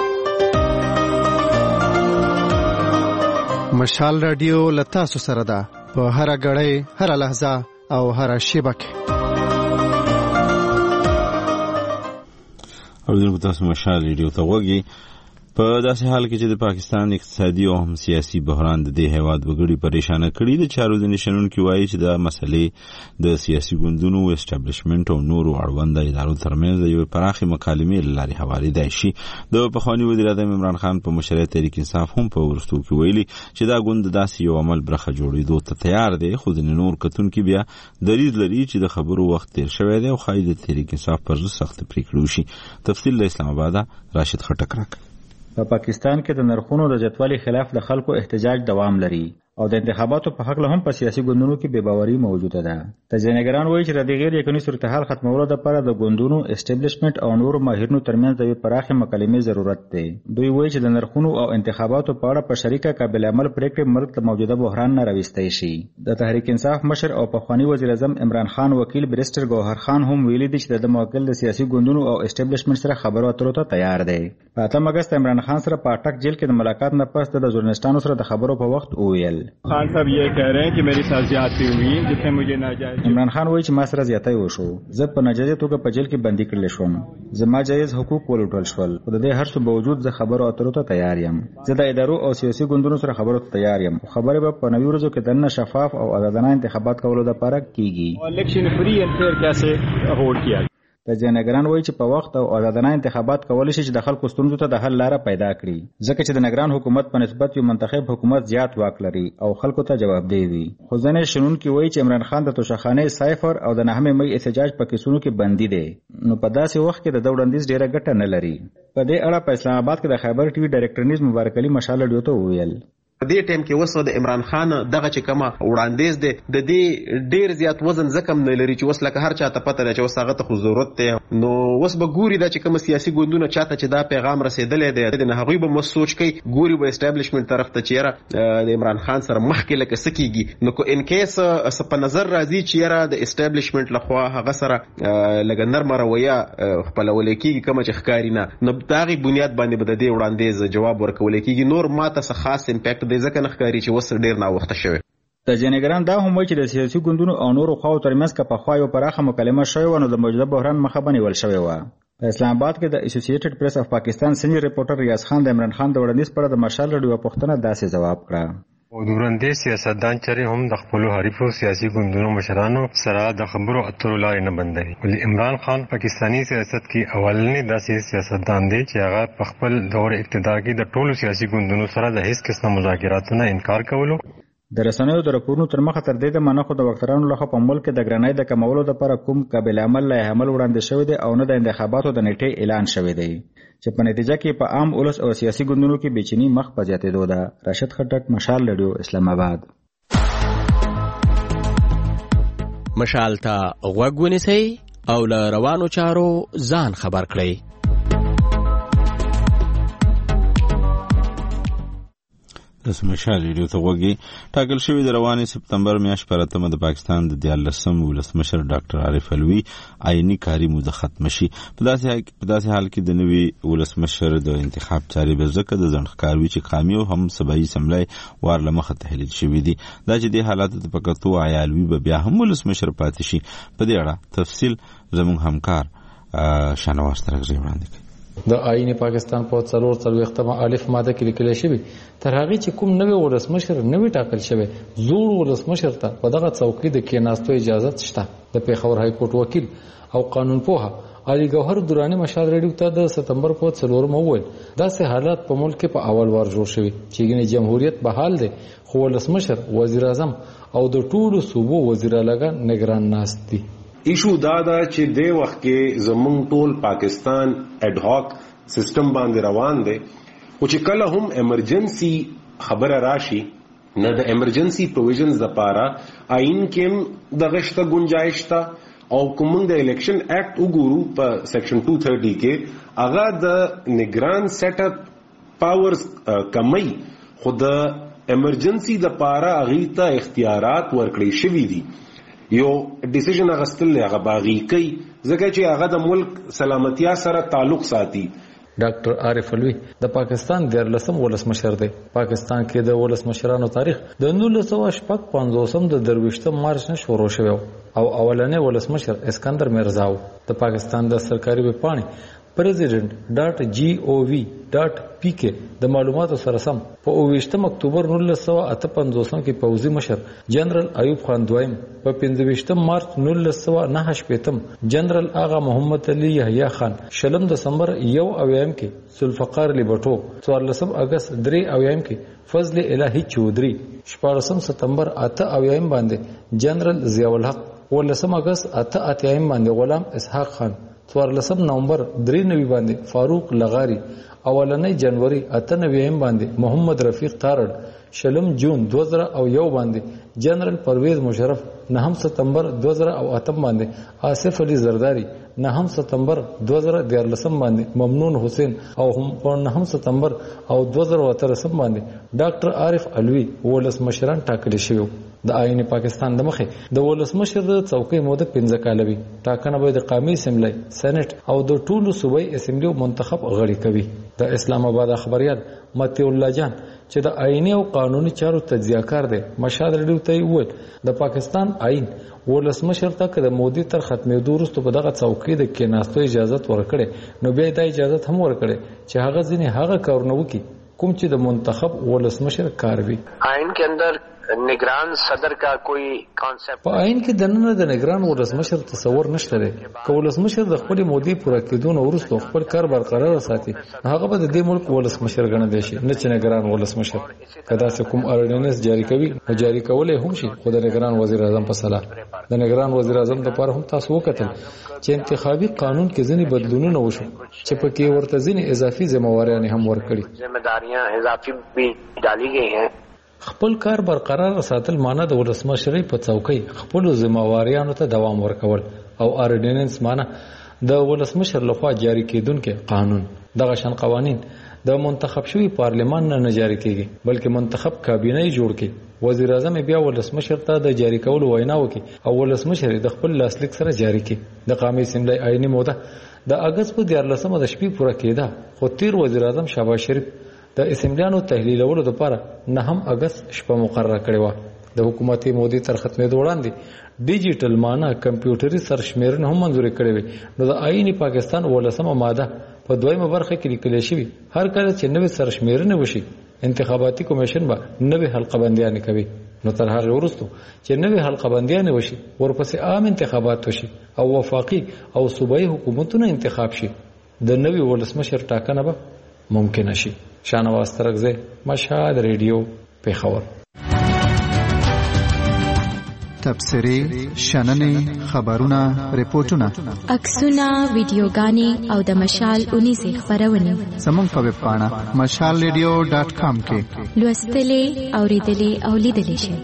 مشال رادیو لتاسو سره ده په هر غړې هر لحظه او هر شیبه کې او د تاسو مشال رادیو ته وګورئ په داسې حال کې چې د پاکستان اقتصادي او هم سیاسي بحران د دې هیواد وګړي پریشانه کړي د چارو د نشنونکو وایي چې د مسلې د سیاسي ګوندونو اسټابلیشمنت او نورو اړوند ادارو ترمنځ یو پراخي مکالمې لاري حواله دی شي. د پخوانی وزیر اعظم عمران خان په مشرۍ تحریک انصاف هم په ورستو کې ویلي چې دا ګوند داسې یو عمل برخه جوړېدو ته تیار دی خو د نور کتونکو بیا دلیل لري چې د خبرو وخت تیر شوی دی او خای د تحریک انصاف پر ضد سخت پریکړه وشي. تفصیل د اسلام آباد راشد خټک راک. په پاکستان کې د نرخونو د زیاتوالي خلاف د خلکو احتجاج دوام لري. او د انتخاباتو په حق له هم په سیاسي ګوندونو کې بې باوري موجوده ده. تجزیه‌نګاران وایي چې د دې غیر یقیني صورتحال ختمولو لپاره د ګوندونو اسټابلیشمنت او نورو ماهرینو ترمنځ د یوې پراخې مکالمې ضرورت دی. دوی وایي چې د نرخونو او انتخاباتو په اړه په شریکه قابل عمل پریکړې ملک د موجوده بحران نه راویستی شي. د تحریک انصاف مشر او پخوانی وزیر اعظم عمران خان وکیل بریسټر ګوهر خان هم ویلي دي چې د موکل د سیاسي ګوندونو او اسټابلیشمنت سره خبرو اترو ته تیار دی. په اتم اگست عمران خان سره په اټک جیل کې د ملاقات نه پس د ژورنالستانو سره د خبرو په وخت وویل خان صاحب یہ کہہ رہے ہیں کہ میری ساتھ زیادتی ہوئی جس میں مجھے ناجائز. عمران خان وایي چې ما سره زیاتی وشو. زه په ناجایزه توګه په جیل کې بندي کړل شوم. زما جایز حقوق ولوټل شول. خو د دې هر څه باوجود زه خبرو اترو ته تیار یم. زه د ادارو او سیاسي ګوندونو سره خبرو ته تیار یم. خبرې به په نوي ورځو کې دنه شفاف او آزادانه انتخابات کولو لپاره کیږي. الیکشن فری اینڈ فیر کیسے هولډ کیا. تجزیه‌نګاران وایي چې په وخت او آزادانه انتخابات کولی شي چې د خلکو ستونزو ته د حل لاره پیدا کړي، ځکه چې د نګران حکومت په نسبت یو منتخب حکومت زیات واک لري او خلکو ته جوابدeh وي. خو ځینې شنونکي وایي چې عمران خان د توشخانې سایفر او د نهمې مې احتجاج په کیسونو کې بندي دی، نو په داسې وخت کې د ده وړاندیز ډېره ګټه نه لري. په دې اړه په اسلام آباد کې د خیبر ټي وي ډایرکټر نیز مبارک علي مشال رادیو ته وویل په دې ټیم کې وسو د عمران خان دغه چې کومه وړاندیز دی د دې ډیر زیات وزن زکم نه لري چې وس لکه هر چاته پته ده چې وس هغه ته خو ضرورت دی. نو وس به ګوري دا چې کوم سیاسي ګوندونه چاته چې دا پیغام رسیدلې دی نه هغوی به مو سوچ کوي ګوري به اسټابلیشمنت طرف ته چیرې د عمران خان سره مخکې لکه سکیږي. نو کو ان کیس په نظر راځي چې د اسټابلیشمنت لخوا هغه سره لګ نرمه رویه خپلول کیږي کوم چې ښکاری نه نو داغي بنیاد باندې به د دې وړاندیز جواب ورکول کیږي. نور ماته څه خاص امپیکټ دی ځکه نه ښکاری چې وس ډیر نا وخت شوی. تجزیه‌نګاران دا هم وایي چې د سیاسي ګوندونو او نورو خواو ترمنځ که پخوا یو پراخه مکالمه شوې وه نو د موجوده بحران مخه به نیول شوې وه. په اسلام آباد کې د اسوسییټډ پریس اف پاکستان سینیئر ریپورټر ریاض خان د عمران خان د وړاندیز په اړه د مشال رادیو پوښتنه داسې جواب کړه. ودورنده سیاستدان چرې هم د خپل حریفو سیاسي ګوندونو مشرانو سره د خبرو اترو لارې نه بندوي. ولی عمران خان پاکستانی سیاست کې اولنی داسې سیاستدان دی چې هغه په خپل دور اقتدار کې د ټولو سیاسي ګوندونو سره د هیڅ قسم مذاکراتو نه انکار کولو. د رسنیو د راپورونو تر مخه تر دې دمه نه خو د وکترانو لخوا په ملک د ګرانۍ د کمولو لپاره کوم قابل عمل لایحه عمل وړاندې شوی دی او نه د انتخاباتو د نیټې اعلان شوی دی چې په نتیجه کې په عام ولس او سیاسي ګوندونو کې بېچیني مخ په زیاتېدو ده. راشد خټک، مشال رادیو، اسلام آباد. مشال ته غوږ ونیسئ او له روانو چارو ځان خبر کړئ. د مشال رادیو ته غوږی ټاکل شوی د روانې سپتمبر میاشت پر اتمه د پاکستان د دیارلسم ولسمشر ډاکټر عارف علوي عیني کاري موده ختم شي. په داسې حال کې د نوي ولسمشر د انتخاب چارې به ځکه د ځنډ چې قامي او هم سبایي سملای وار له مخه تحلیل شوي دي. دا چې دې حالاتو ته په کتو آیا علوي به بیا هم ولسمشر پاتې شي؟ په دې اړه تفصیل زموږ همکار شانواز ترغزي وړاندې کوي. د آئین پاکستان په څلور څلوېښتمه الف ماده کې لیکل شوی تر هغه چې کوم نوی ولسمشر نوی ټاکل شوی زوړ ولسمشر ته په دغه څوکۍ د کېناستو اجازه شته. د پیښور های کورټ وکیل او قانون پوها علي ګوهر دراني مشال رادیو ته د سپتمبر په څلورم وویل داسې حالات په ملک په اول وار جوړ شوي چې ګنې جمهوریت بحال دی خو ولسمشر وزیر اعظم او د ټولو صوبو وزیرالاګان نگران ناست دي. ایشو دا دا چې د وخت کې زمونږ ټول پاکستان اډ هاک سیستم باندې روان دی او چې کله هم ایمرجنسي خبره راشي نه د ایمرجنسي پروویژنز لپاره آئین کې د غشته گنجائش تا او کوم د الیکشن اکټ وګورو په سیکشن دو سو تیس کې هغه د نگران سیټ اپ پاورز کمی خود ایمرجنسي لپاره هغه ته اختیارات ورکړي شوي دي. یو ډیسیژن اغستل هغه باغی کوي ځکه چې هغه د ملک سلامتیا سره تعلق ساتي. ډاکټر عارف علوي د پاکستان دیارلسم ولسمشر دی. پاکستان کې د ولسمشرانو تاریخ د نولس سوه شپږ پنځوسم د درویشتم مارچ نه شروع شوی او اولنی ولسمشر اسکندر میرزا و. د پاکستان د سرکاري ویبپاڼې پریزیډنټ ډاټ جی او وی ډاټ پی کې د معلوماتو سره سم په اوویشتم اکتوبر نولس سوه اته پنځوسم کې پوځي مشر جنرال ایوب خان دویم، په پنځویشتم مارچ نولس سوه نهه شپېتم جنرال آغا محمد علي یحیی خان، شلم دسمبر یو اویایم کې ذوالفقار علی بټو، څوارلسم اگست درې اویایم کې فضل الهی چودھری، شپاړسم ستمبر اته اویایم باندې جنرال ضیاء الحق، ولسم اگست اته اتیایم باندې غلام اسحاق خان، څوارلسم نومبر درې نوي باندې فاروق لغاری، اولنۍ جنوري اته نویم باندې محمد رفیق تارړ، شلم جون دوه زره او یو باندې جنرال پرویز مشرف نهم سپتمبر دوه زره او اتم باندې آصف علي زرداری نهم سپتمبر دوه زره دیارلسم باندې ممنون حسین او هم نهم سپتمبر او دوه زره اتلسم باندې ډاکټر عارف علوي ولس مشران ټاکل شوی د آئین پاکستان د مخې د ولسمشر د څوکۍ موده پنځه کاله وي. ټاکنه به د قومي اسمبلی سېنات او د ټولو صوبایي اسمبلیو منتخب غړي کوي. د اسلام آباد خبريال متی الله جان چې د آئینی او قانوني چارو تجزیه‌کار دی مشهد رډیو ته وویل د پاکستان آئین ولسمشر ته د مودي تر ختمېدو وروسته په دغه څوکۍ د کېناستو اجازه ورکړي نو بیا د اجازه هم ورکړي چې هغه ځینې هغه کارونه وکړي کوم چې د منتخب ولسمشر کار وي. آئین کې اندر نگران صدر کا کوئی کانسپټ په آئین کې د نن د نگران ولسمشر تصور نشته دی. که ولسمشر د خپل مودي پوره کېدون وروسته خپل کار برقرار ساتي هغه به د دې ملک ولسمشر ګڼل شي نه چې نگران ولسمشر. کدا چې کوم اورډیننس جاری کوي او جاری کولای هم شي خو د نگران وزیر اعظم په صلاح د نگران وزیر اعظم لپاره هم تاسو وکتل چې انتخابي قانون کې ځینې بدلونونه وشو چې پکې ورته ځینې اضافي ذمہواریاں هم ورکړي ذمہداریاں اضافي بھی ډالي گئی ہیں. خپل کار برقرار ساتل معنی د ولسمشرۍ په څوکۍ خپل ذمہواریانو ته دوام ورکول او اورډیننس معنی د ولسمشر لخوا جاری کېدونکي قانون. دغه شان قوانین د منتخب شوی پارلمان نه جاری کیږي بلکې منتخب کابینه جوړ کړي. وزیر اعظم بیا ولسمشر ته د جاری کولو وینا وکړي او ولسمشر د خپل لاسلیک سره جاری کړي. د قومي اسمبلی آئینی موده د اگست په دیارلسمه د شپې پوره کېده خو تیر وزیر اعظم شهباز شریف د اسمبلیانو تحلیلولو لپاره نهم اگست شپه مقرره کړې و. د حکومتي مودي تر ختمېدو وړاندې ډیجیټل معنی کمپیوټري سرشمیرنه هم منځوري کړې وي. نو د آئین پاکستان ولسمه ماده په دویمه برخه کې لیکل شوی هر کله چې نوې سرشمیرنه وشي انتخاباتي کمیشن به نوې حلقه بندیان کوي. نو تر هغه وروسته چې نوې حلقه بندیان وشي ورپسې عام انتخابات وشي او وفاقي او صوبایي حکومتونه انتخاب شي د نوې ولسمشر ټاکنه به ممکن شي. شانواز ترکزی مشهد ریډیو پیښور. تبصرې شننې خبرونه ریپورتونه عکسونه ویډیوګانې او د مشال اونیزې خبرونه زموږ په ویب پاڼه مشال ریډیو ډاټ کام کې لوستلې اوریدلې او لیدلې شئ.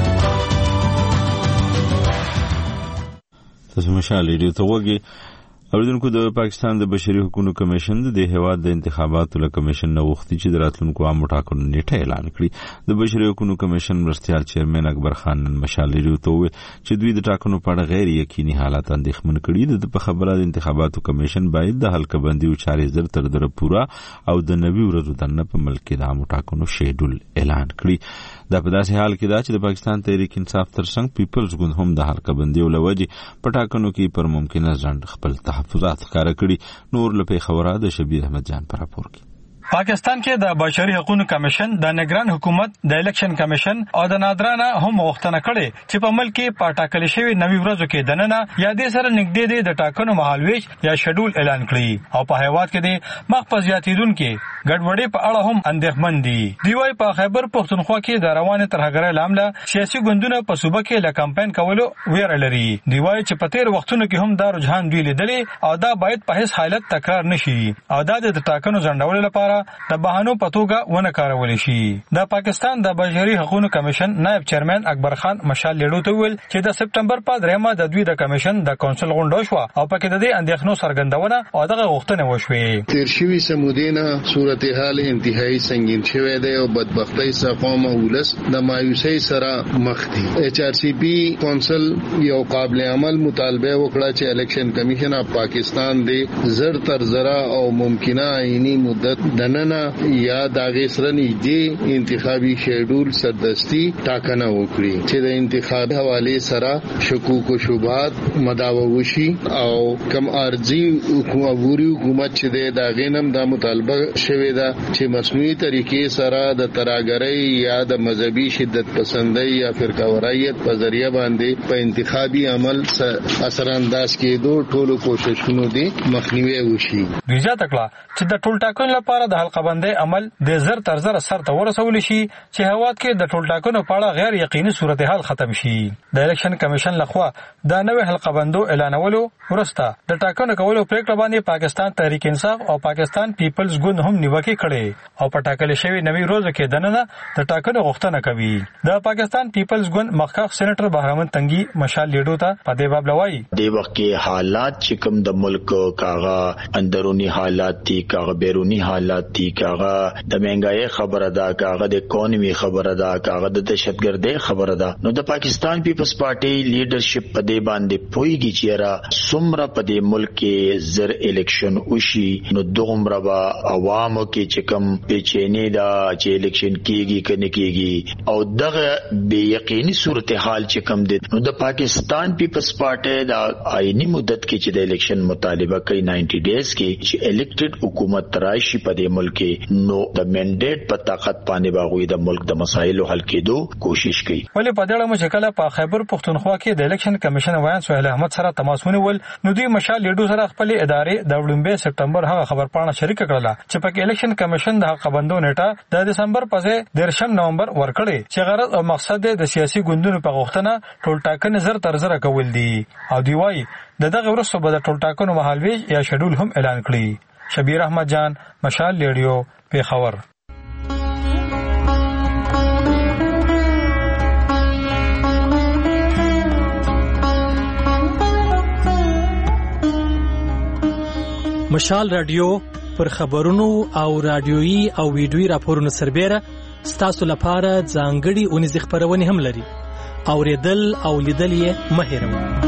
تاسو مشال ریډیو ته وګورئ. اوریدونکو د پاکستان د بشري حقوقو کمیشن د هیواد د انتخاباتو له کمیشن نه وختي چې د راتلونکو عامو ټاکنو نیټه اعلان کړي. د بشري حقوقو کمیشن مرستیال چیرمن اکبر خان نن مشال ریډیو ته وویل چې دوی د ټاکنو په اړه غیر یقیني حالات اندېښمن کړي. د په خبره د انتخاباتو کمیشن باید د حلقه بندي او چارې زر تر دره پوره او د نوي ورځو دنه په ملک کې د عامو ټاکنو شیډول اعلان کړي. دا په داسې حال کې دا چې د پاکستان تحریک انصاف ترڅنګ پیپلز ګوند هم د حلقه بندي او لوجې په ټاکنو کې پر ممکنه ځنډ خپل تحفظات ښکاره کړي. نور له پیښوره د شبیر احمد جان پر راپور کې. پاکستان کې د بشري حقوقو کمیشن د نگران حکومت د الیکشن کمیشن او د نادرانه هم غوښتنه کړې چې په ملک کې په ټاکل شوی نوي ورځو کې دننه یا د سره نږدې د ټاکنو مهالويش یا شیډول اعلان کړي او په هیواد کې د مخ زیاتیدونکو ګډوډۍ په اړه هم اندېښمن دي. دی وايي په خیبر پښتونخوا کې د روانه ترهګرۍ لامل سیاسي ګوندونه په صوبه کې له کمپاین کولو ویره لري. دی وايي چې په تیر وختونو کې هم دا رجحان دوی لیدلې او دا باید په هیڅ حالت تکرار نشي او دا د ټاکنو ځنډولو لپاره د بهانو په توګه ونه کارول شي. د پاکستان د بشري حقوقو کمیشن نائب چیرمن اکبر خان مشال لیډو ته ویل چې د سپټمبر په درېمه د دوی د کمیشن د کونسل غونډه شو او پکې د دې اندېښنو څرګندونه او دغه غوښتنه وشوه. تیر شوی سمودینه صورتحال انتهایی سنگین شوه دی او بدبختی سره قوم ولس د مایوسی سره مخ دي. ایچ آر سی پی کونسل یو قابل عمل مطالبه وکړه چې الیکشن کمیشن اف پاکستان دی زر تر زرا او ممکنه عینی مدت دننه یا داغه سره نږدې انتخابي شیډول سدستی ټاکنه وکړي چې د انتخاب حواله سره شکوک او شبهات مداووشي او کم ارزي حکومتي حکومت چې داغه نم د مطالبه شوه دا چې مصنوعي طریقې سره د تراګرۍ یا د مذهبي شدت پسندۍ یا فرقه‌ورایت په ذریعہ باندې په انتخابي عمل اثر انداز کېدو ټولو کوششونو دي مخنیوي وشي. ریاض تکړه چې د ټول ټاکنو لپاره د د حلقبندۍ عمل د زر تر زر سر ته ورسول شي چې هواد کې د ټول ټاکنو په اړه غیر یقیني صورتحال ختم شي. د الیکشن کمیشن لخوا د نوې حلقبندو اعلانولو وروسته د ټاکنو کولو پریکړه باندې پاکستان تحریک انصاف او پاکستان پیپلز ګوند هم نیوکه کړې او په ټاکل شوی نوې روزه کې دننه د ټاکنو غوښتنه کوي. د پاکستان پیپلز ګوند مخکښ سېنیټر بهرامند تنگي مشال لیډو ته په دې باب لوي د وخت کې حالات چې کوم د ملک کاغه اندرونی حالات دي کاغه بیرونی حالات دي کاغه د مهنګای خبره ده کاغه د اکانومي خبره ده کاغه د دهشتګردۍ خبره ده نو د پاکستان پیپلز پارټي لیډرشپ په دې باندې پويږي چې را سمره په دې ملک کې زر الیکشن وشي نو دومره با عوامو کې چې کوم پیچینه دا چې الیکشن کیږي کنه کیږي او دغه بے یقیني صورتحال چې کوم دي نو د پاکستان پیپلز پارټي دا آئینی مدت کې چې د الیکشن مطالبه کوي نائنٹی ډیز کې چې الیکټډ حکومت راشي په دې ملک کې نو د منډیټ په طاقت باندې باغوي د ملک د مسایلو حل کېدو کوشش کوي. ولې په دې اړه مشکله په خیبر پختونخوا کې د الیکشن کمیشن وایان سهیل احمد سره تماس ونیول نو دوی مشال لیډو سره خپل ادارې د وړاندې سپټمبر هغه خبرپاڼه شریک کړله چې په الیکشن کمیشن د حقبندو نیټه د دسمبر په ځای د نومبر ورکړي چې غرض او مقصد د سیاسي ګوندونو په غوښتنه ټول ټاکنې زر تر زر کول دي او دی وايي د دغه ورسره به د ټول ټاکنو مهالویج یا شیډول هم اعلان کړي. شبیر احمد جان مشال لیډیو پیښور. مشال رادیو پر خبرونو او رادیويي او ویډیويي راپورونو سربېره ستاسو لپاره ځانګړي اونیزې خبرونه هم لري. اوریدل او لیدل یې مه هېروئ.